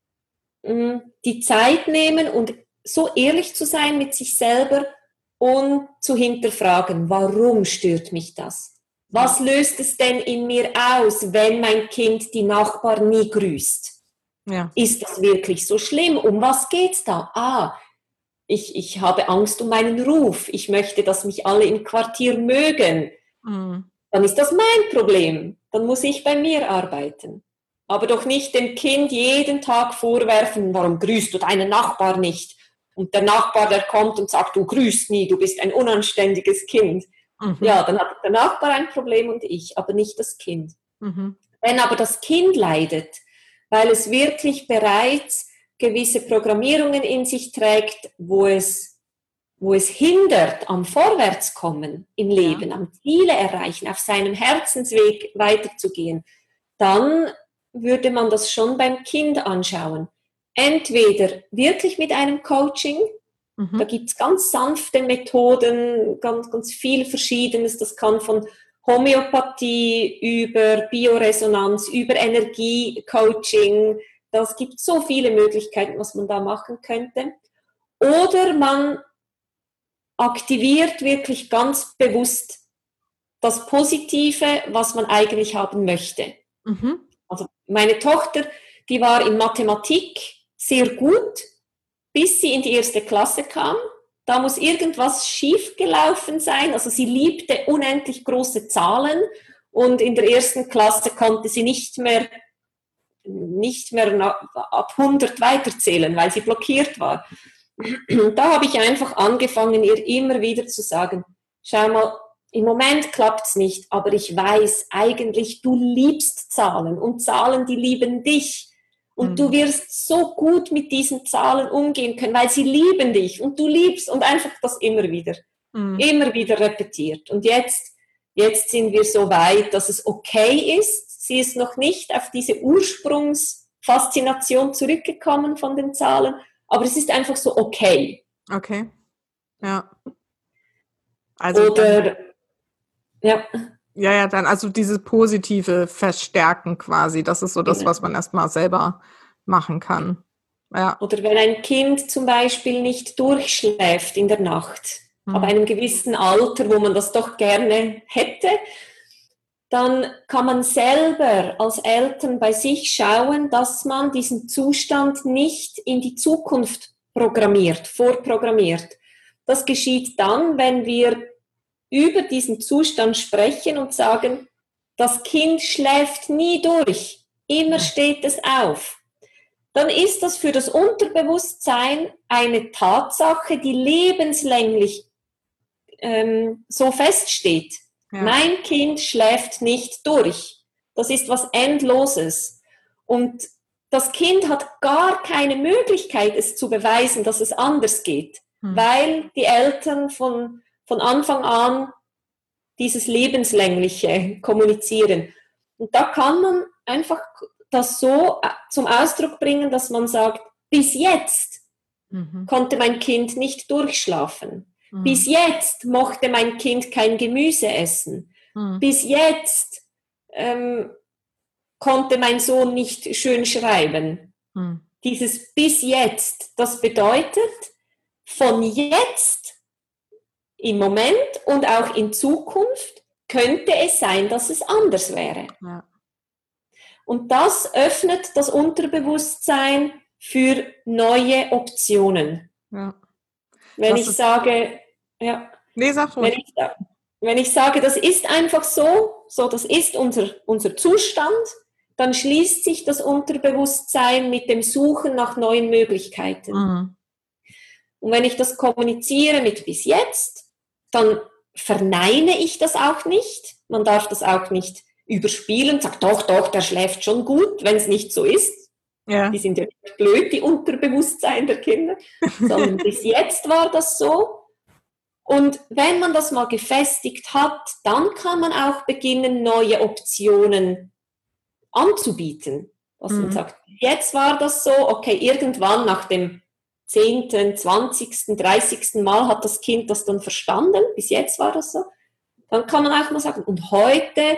die Zeit nehmen und so ehrlich zu sein mit sich selber und zu hinterfragen, warum stört mich das? Was löst es denn in mir aus, wenn mein Kind die Nachbarn nie grüßt? Ja. Ist das wirklich so schlimm? Um was geht's da? Ah, ich, ich habe Angst um meinen Ruf. Ich möchte, dass mich alle im Quartier mögen. Mhm. Dann ist das mein Problem. Dann muss ich bei mir arbeiten. Aber doch nicht dem Kind jeden Tag vorwerfen, warum grüßt du deinen Nachbar nicht? Und der Nachbar, der kommt und sagt, du grüßt nie, du bist ein unanständiges Kind. Mhm. Ja, dann hat der Nachbar ein Problem und ich, aber nicht das Kind. Mhm. Wenn aber das Kind leidet, weil es wirklich bereits gewisse Programmierungen in sich trägt, wo es, wo es hindert am Vorwärtskommen im Leben, ja. am Ziele erreichen, auf seinem Herzensweg weiterzugehen, dann würde man das schon beim Kind anschauen. Entweder wirklich mit einem Coaching, mhm. da gibt es ganz sanfte Methoden, ganz, ganz viel Verschiedenes, das kann von Homöopathie über Bioresonanz, über Energiecoaching, das gibt so viele Möglichkeiten, was man da machen könnte. Oder man aktiviert wirklich ganz bewusst das Positive, was man eigentlich haben möchte. Mhm. Also meine Tochter, die war in Mathematik sehr gut, bis sie in die erste Klasse kam. Da muss irgendwas schiefgelaufen sein. Also sie liebte unendlich große Zahlen und in der ersten Klasse konnte sie nicht mehr, nicht mehr ab hundert weiterzählen, weil sie blockiert war. Da habe ich einfach angefangen, ihr immer wieder zu sagen, schau mal, im Moment klappt es nicht, aber ich weiß eigentlich, du liebst Zahlen und Zahlen, die lieben dich. Und mhm. du wirst so gut mit diesen Zahlen umgehen können, weil sie lieben dich und du liebst und einfach das immer wieder, mhm. immer wieder repetiert. Und jetzt, jetzt sind wir so weit, dass es okay ist. Sie ist noch nicht auf diese Ursprungsfaszination zurückgekommen von den Zahlen, aber es ist einfach so okay. Okay, ja. Also Oder... Dann, ja. Ja, ja, dann also diese positive Verstärken quasi, das ist so das, genau. was man erstmal selber machen kann. Ja. Oder wenn ein Kind zum Beispiel nicht durchschläft in der Nacht, mhm. ab einem gewissen Alter, wo man das doch gerne hätte, dann kann man selber als Eltern bei sich schauen, dass man diesen Zustand nicht in die Zukunft programmiert, vorprogrammiert. Das geschieht dann, wenn wir über diesen Zustand sprechen und sagen, das Kind schläft nie durch, immer steht es auf. Dann ist das für das Unterbewusstsein eine Tatsache, die lebenslänglich ähm, so feststeht. Ja. Mein Kind schläft nicht durch. Das ist was Endloses. Und das Kind hat gar keine Möglichkeit, es zu beweisen, dass es anders geht, hm. weil die Eltern von, von Anfang an dieses Lebenslängliche kommunizieren. Und da kann man einfach das so zum Ausdruck bringen, dass man sagt, bis jetzt mhm. konnte mein Kind nicht durchschlafen. Mhm. Bis jetzt mochte mein Kind kein Gemüse essen. Mhm. Bis jetzt ähm, konnte mein Sohn nicht schön schreiben. Mhm. Dieses bis jetzt, das bedeutet, von jetzt im Moment und auch in Zukunft könnte es sein, dass es anders wäre. Ja. Und das öffnet das Unterbewusstsein für neue Optionen. Ja. Wenn das ich sage, ja, nee, sag wenn, ich, wenn ich sage, das ist einfach so, so das ist unser, unser Zustand, dann schließt sich das Unterbewusstsein mit dem Suchen nach neuen Möglichkeiten. Mhm. Und wenn ich das kommuniziere mit bis jetzt, dann verneine ich das auch nicht. Man darf das auch nicht überspielen, sagt doch, doch, der schläft schon gut, wenn es nicht so ist. Ja. Die sind ja nicht blöd, die Unterbewusstsein der Kinder, sondern bis jetzt war das so. Und wenn man das mal gefestigt hat, dann kann man auch beginnen, neue Optionen anzubieten. Dass mhm. man sagt, jetzt war das so, okay, irgendwann nach dem zehnten, zwanzigsten, dreißigsten Mal hat das Kind das dann verstanden, bis jetzt war das so. Dann kann man auch mal sagen, und heute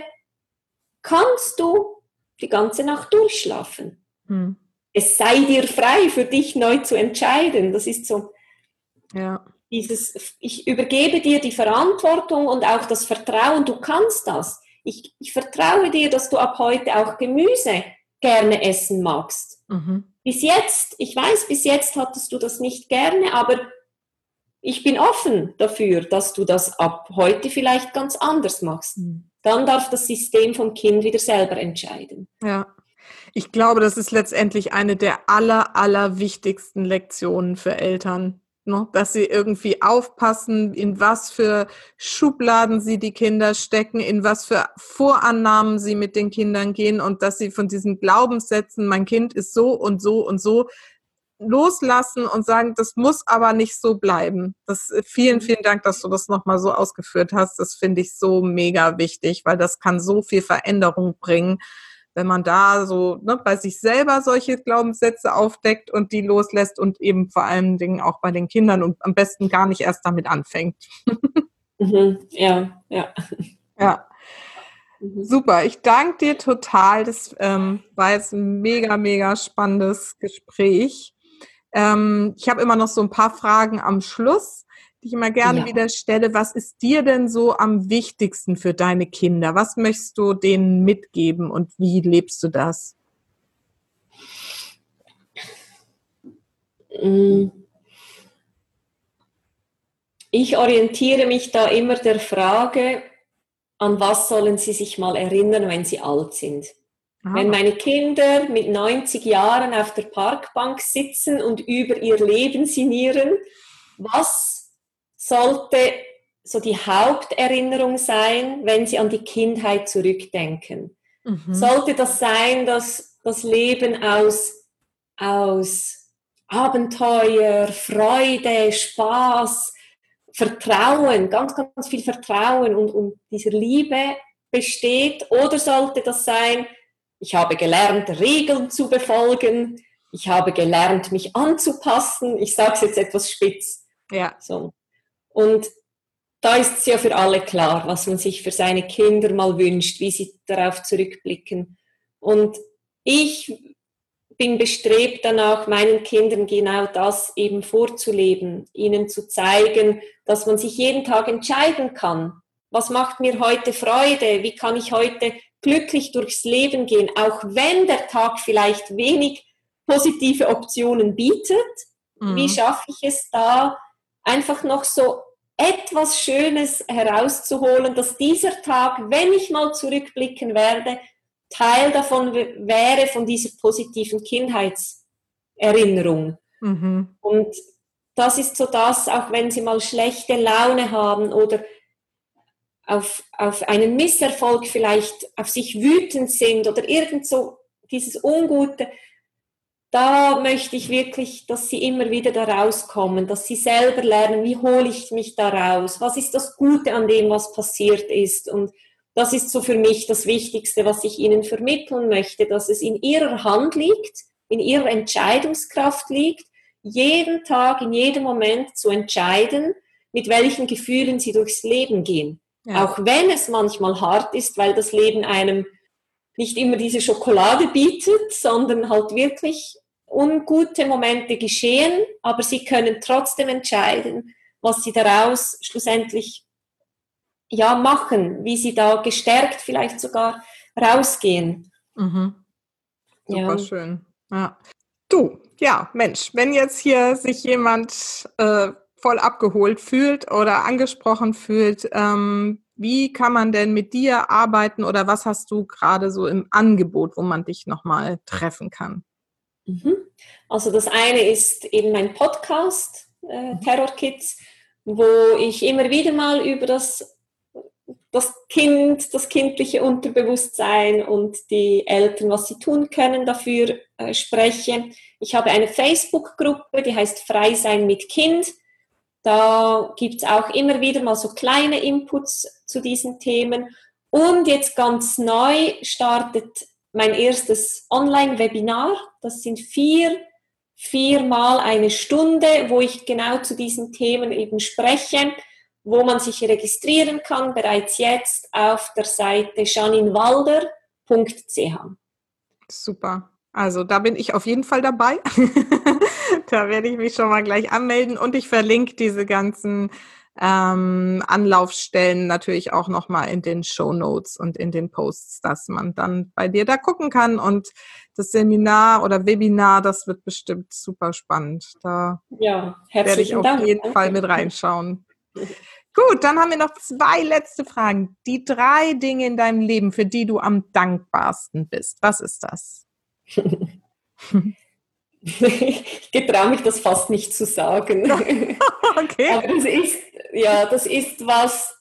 kannst du die ganze Nacht durchschlafen. Hm. Es sei dir frei, für dich neu zu entscheiden. Das ist so ja. dieses, ich übergebe dir die Verantwortung und auch das Vertrauen, du kannst das. Ich, ich vertraue dir, dass du ab heute auch Gemüse gerne essen magst. Mhm. Bis jetzt, ich weiß, bis jetzt hattest du das nicht gerne, aber ich bin offen dafür, dass du das ab heute vielleicht ganz anders machst. Mhm. Dann darf das System vom Kind wieder selber entscheiden. Ja, ich glaube, das ist letztendlich eine der aller, aller wichtigsten Lektionen für Eltern, ne? Dass sie irgendwie aufpassen, in was für Schubladen sie die Kinder stecken, in was für Vorannahmen sie mit den Kindern gehen und dass sie von diesen Glaubenssätzen, mein Kind ist so und so und so, loslassen und sagen, das muss aber nicht so bleiben. Das, vielen, vielen Dank, dass du das nochmal so ausgeführt hast. Das finde ich so mega wichtig, weil das kann so viel Veränderung bringen, wenn man da so ne, bei sich selber solche Glaubenssätze aufdeckt und die loslässt und eben vor allen Dingen auch bei den Kindern und am besten gar nicht erst damit anfängt. Mhm, ja, ja. Ja. Mhm. Super, ich danke dir total. Das ähm, war jetzt ein mega, mega spannendes Gespräch. Ähm, ich habe immer noch so ein paar Fragen am Schluss, die ich immer gerne ja. wieder stelle. Was ist dir denn so am wichtigsten für deine Kinder? Was möchtest du denen mitgeben und wie lebst du das? Ich orientiere mich da immer der Frage, an was sollen sie sich mal erinnern, wenn sie alt sind? Aha. Wenn meine Kinder mit neunzig Jahren auf der Parkbank sitzen und über ihr Leben sinnieren, was sollte so die Haupterinnerung sein, wenn sie an die Kindheit zurückdenken? Mhm. Sollte das sein, dass das Leben aus, aus Abenteuer, Freude, Spaß, Vertrauen, ganz, ganz viel Vertrauen und, und dieser Liebe besteht? Oder sollte das sein, ich habe gelernt, Regeln zu befolgen, ich habe gelernt, mich anzupassen, ich sage es jetzt etwas spitz. Ja. So. Und da ist es ja für alle klar, was man sich für seine Kinder mal wünscht, wie sie darauf zurückblicken. Und ich bin bestrebt danach, meinen Kindern genau das eben vorzuleben, ihnen zu zeigen, dass man sich jeden Tag entscheiden kann, was macht mir heute Freude, wie kann ich heute glücklich durchs Leben gehen, auch wenn der Tag vielleicht wenig positive Optionen bietet, mhm. wie schaffe ich es da, einfach noch so etwas Schönes herauszuholen, dass dieser Tag, wenn ich mal zurückblicken werde, Teil davon wäre, von dieser positiven Kindheitserinnerung. Mhm. Und das ist so das, auch wenn Sie mal schlechte Laune haben oder auf, auf einen Misserfolg vielleicht auf sich wütend sind oder irgend so dieses Ungute, da möchte ich wirklich, dass Sie immer wieder da rauskommen, dass Sie selber lernen, wie hole ich mich da raus, was ist das Gute an dem, was passiert ist. Und das ist so für mich das Wichtigste, was ich Ihnen vermitteln möchte, dass es in Ihrer Hand liegt, in Ihrer Entscheidungskraft liegt, jeden Tag, in jedem Moment zu entscheiden, mit welchen Gefühlen Sie durchs Leben gehen. Ja. Auch wenn es manchmal hart ist, weil das Leben einem nicht immer diese Schokolade bietet, sondern halt wirklich ungute Momente geschehen, aber Sie können trotzdem entscheiden, was Sie daraus schlussendlich ja, machen, wie Sie da gestärkt vielleicht sogar rausgehen. Mhm. Super ja. Schön. Ja. Du, ja, Mensch, wenn jetzt hier sich jemand äh, voll abgeholt fühlt oder angesprochen fühlt, ähm, wie kann man denn mit dir arbeiten oder was hast du gerade so im Angebot, wo man dich nochmal treffen kann? Also das eine ist eben mein Podcast, äh, Terror Kids, wo ich immer wieder mal über das, das Kind, das kindliche Unterbewusstsein und die Eltern, was sie tun können, dafür äh, spreche. Ich habe eine Facebook-Gruppe, die heißt Frei sein mit Kind. Da gibt es auch immer wieder mal so kleine Inputs zu diesen Themen. Und jetzt ganz neu startet mein erstes Online-Webinar. Das sind vier, viermal eine Stunde, wo ich genau zu diesen Themen eben spreche, wo man sich registrieren kann, bereits jetzt auf der Seite janinwalder punkt c h. Super. Also da bin ich auf jeden Fall dabei. Da werde ich mich schon mal gleich anmelden und ich verlinke diese ganzen ähm, Anlaufstellen natürlich auch nochmal in den Shownotes und in den Posts, dass man dann bei dir da gucken kann und das Seminar oder Webinar, das wird bestimmt super spannend. Da ja, werde ich auf Dank. jeden Danke. Fall mit reinschauen. Gut, dann haben wir noch zwei letzte Fragen. Die drei Dinge in deinem Leben, für die du am dankbarsten bist. Was ist das? Ich getraue mich das fast nicht zu sagen. Okay. Aber das ist, ja, das ist was,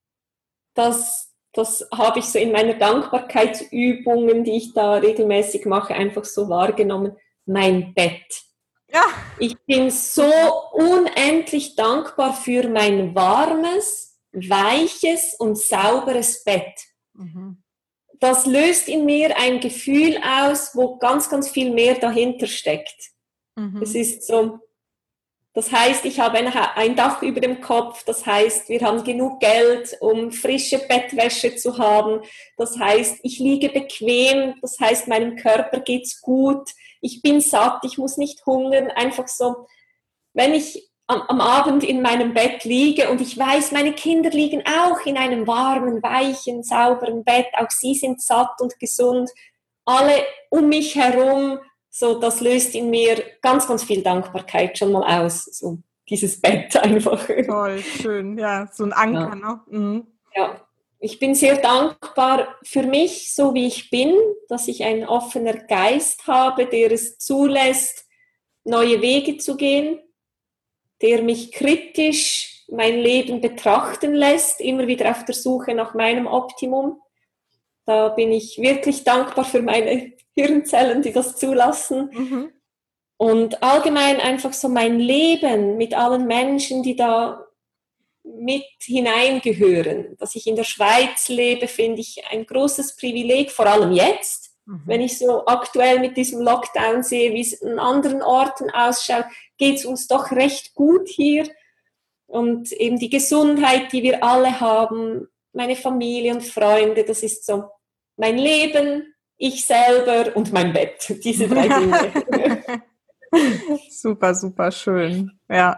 das, das habe ich so in meiner Dankbarkeitsübungen, die ich da regelmäßig mache, einfach so wahrgenommen. Mein Bett. Ja. Ich bin so unendlich dankbar für mein warmes, weiches und sauberes Bett. Mhm. Das löst in mir ein Gefühl aus, wo ganz, ganz viel mehr dahinter steckt. Mhm. Es ist so, das heißt, ich habe ein, ein Dach über dem Kopf, das heißt, wir haben genug Geld, um frische Bettwäsche zu haben, das heißt, ich liege bequem, das heißt, meinem Körper geht's gut, ich bin satt, ich muss nicht hungern, einfach so, wenn ich am, am Abend in meinem Bett liege und ich weiß, meine Kinder liegen auch in einem warmen, weichen, sauberen Bett, auch sie sind satt und gesund, alle um mich herum, so, das löst in mir ganz, ganz viel Dankbarkeit schon mal aus, so dieses Bett einfach. Toll, schön, ja, so ein Anker, ja. Ne? Mhm. Ja, ich bin sehr dankbar für mich, so wie ich bin, dass ich einen offener Geist habe, der es zulässt, neue Wege zu gehen, der mich kritisch mein Leben betrachten lässt, immer wieder auf der Suche nach meinem Optimum. Da bin ich wirklich dankbar für meine Hirnzellen, die das zulassen. Mhm. Und allgemein einfach so mein Leben mit allen Menschen, die da mit hineingehören. Dass ich in der Schweiz lebe, finde ich ein großes Privileg, vor allem jetzt. Mhm. Wenn ich so aktuell mit diesem Lockdown sehe, wie es an anderen Orten ausschaut, geht es uns doch recht gut hier. Und eben die Gesundheit, die wir alle haben, meine Familie und Freunde, das ist so mein Leben, ich selber und mein Bett. Diese drei Dinge. Super, super schön. Ja.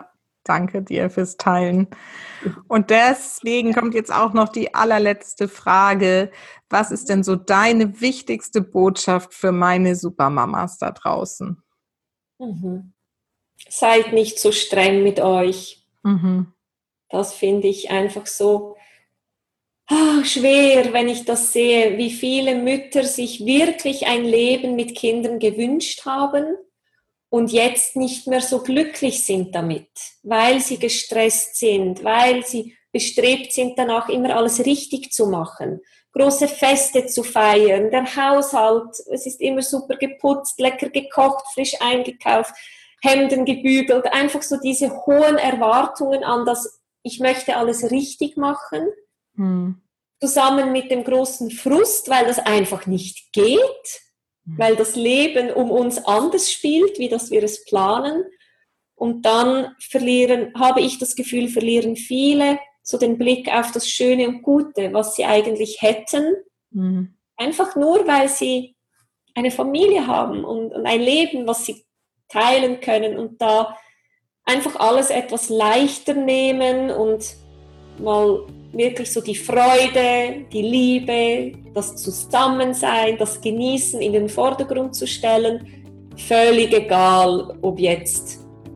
Danke dir fürs Teilen. Und deswegen kommt jetzt auch noch die allerletzte Frage. Was ist denn so deine wichtigste Botschaft für meine Supermamas da draußen? Mhm. Seid nicht so streng mit euch. Mhm. Das finde ich einfach so ah, schwer, wenn ich das sehe, wie viele Mütter sich wirklich ein Leben mit Kindern gewünscht haben und jetzt nicht mehr so glücklich sind damit, weil sie gestresst sind, weil sie bestrebt sind, danach immer alles richtig zu machen, große Feste zu feiern, der Haushalt, es ist immer super geputzt, lecker gekocht, frisch eingekauft, Hemden gebügelt, einfach so diese hohen Erwartungen an das, ich möchte alles richtig machen, hm. zusammen mit dem großen Frust, weil das einfach nicht geht, hm. weil das Leben um uns anders spielt, wie dass wir es planen. Und dann verlieren, habe ich das Gefühl, verlieren viele so den Blick auf das Schöne und Gute, was sie eigentlich hätten, hm. einfach nur, weil sie eine Familie haben und, und ein Leben, was sie teilen können und da einfach alles etwas leichter nehmen und mal wirklich so die Freude, die Liebe, das Zusammensein, das Genießen in den Vordergrund zu stellen, völlig egal, ob jetzt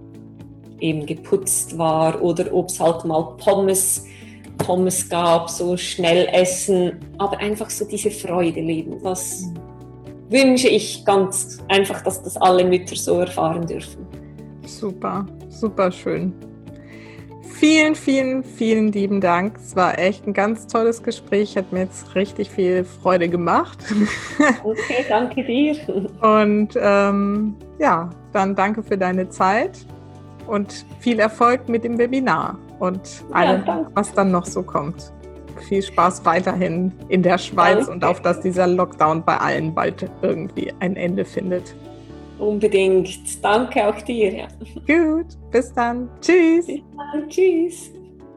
eben geputzt war oder ob es halt mal Pommes, Pommes gab, so schnell essen, aber einfach so diese Freude leben, das wünsche ich ganz einfach, dass das alle Mütter so erfahren dürfen. Super, super schön. Vielen, vielen, vielen lieben Dank. Es war echt ein ganz tolles Gespräch. Hat mir jetzt richtig viel Freude gemacht. Okay, danke dir. Und ähm, ja, dann danke für deine Zeit und viel Erfolg mit dem Webinar und allem, ja, was dann noch so kommt. Viel Spaß weiterhin in der Schweiz. Danke. Und auf, dass dieser Lockdown bei allen bald irgendwie ein Ende findet. Unbedingt. Danke auch dir. Ja. Gut, bis dann. Tschüss. Bis dann. Tschüss.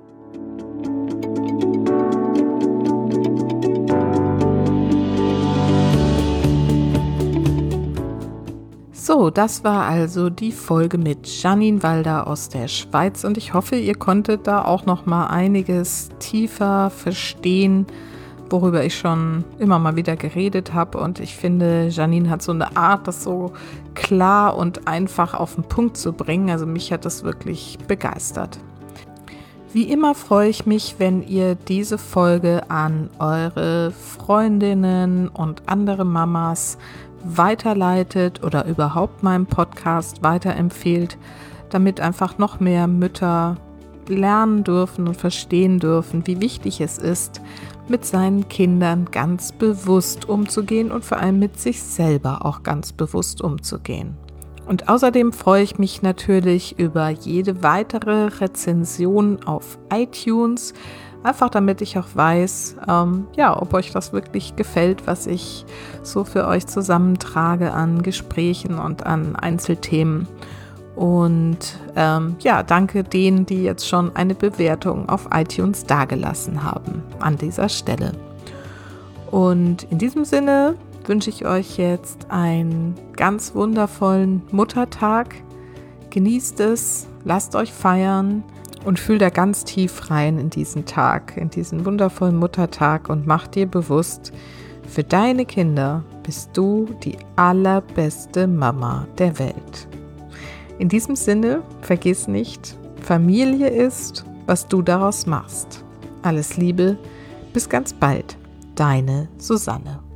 So, das war also die Folge mit Janine Walder aus der Schweiz und ich hoffe, ihr konntet da auch noch mal einiges tiefer verstehen, worüber ich schon immer mal wieder geredet habe. Und ich finde, Janine hat so eine Art, das so klar und einfach auf den Punkt zu bringen. Also mich hat das wirklich begeistert. Wie immer freue ich mich, wenn ihr diese Folge an eure Freundinnen und andere Mamas weiterleitet oder überhaupt meinen Podcast weiterempfehlt, damit einfach noch mehr Mütter lernen dürfen und verstehen dürfen, wie wichtig es ist, mit seinen Kindern ganz bewusst umzugehen und vor allem mit sich selber auch ganz bewusst umzugehen. Und außerdem freue ich mich natürlich über jede weitere Rezension auf iTunes, einfach damit ich auch weiß, ähm, ja, ob euch das wirklich gefällt, was ich so für euch zusammentrage an Gesprächen und an Einzelthemen. Und ähm, ja, danke denen, die jetzt schon eine Bewertung auf iTunes dagelassen haben an dieser Stelle. Und in diesem Sinne wünsche ich euch jetzt einen ganz wundervollen Muttertag. Genießt es, lasst euch feiern und fühlt da ganz tief rein in diesen Tag, in diesen wundervollen Muttertag und mach dir bewusst, für deine Kinder bist du die allerbeste Mama der Welt. In diesem Sinne, vergiss nicht, Familie ist, was du daraus machst. Alles Liebe, bis ganz bald, deine Susanne.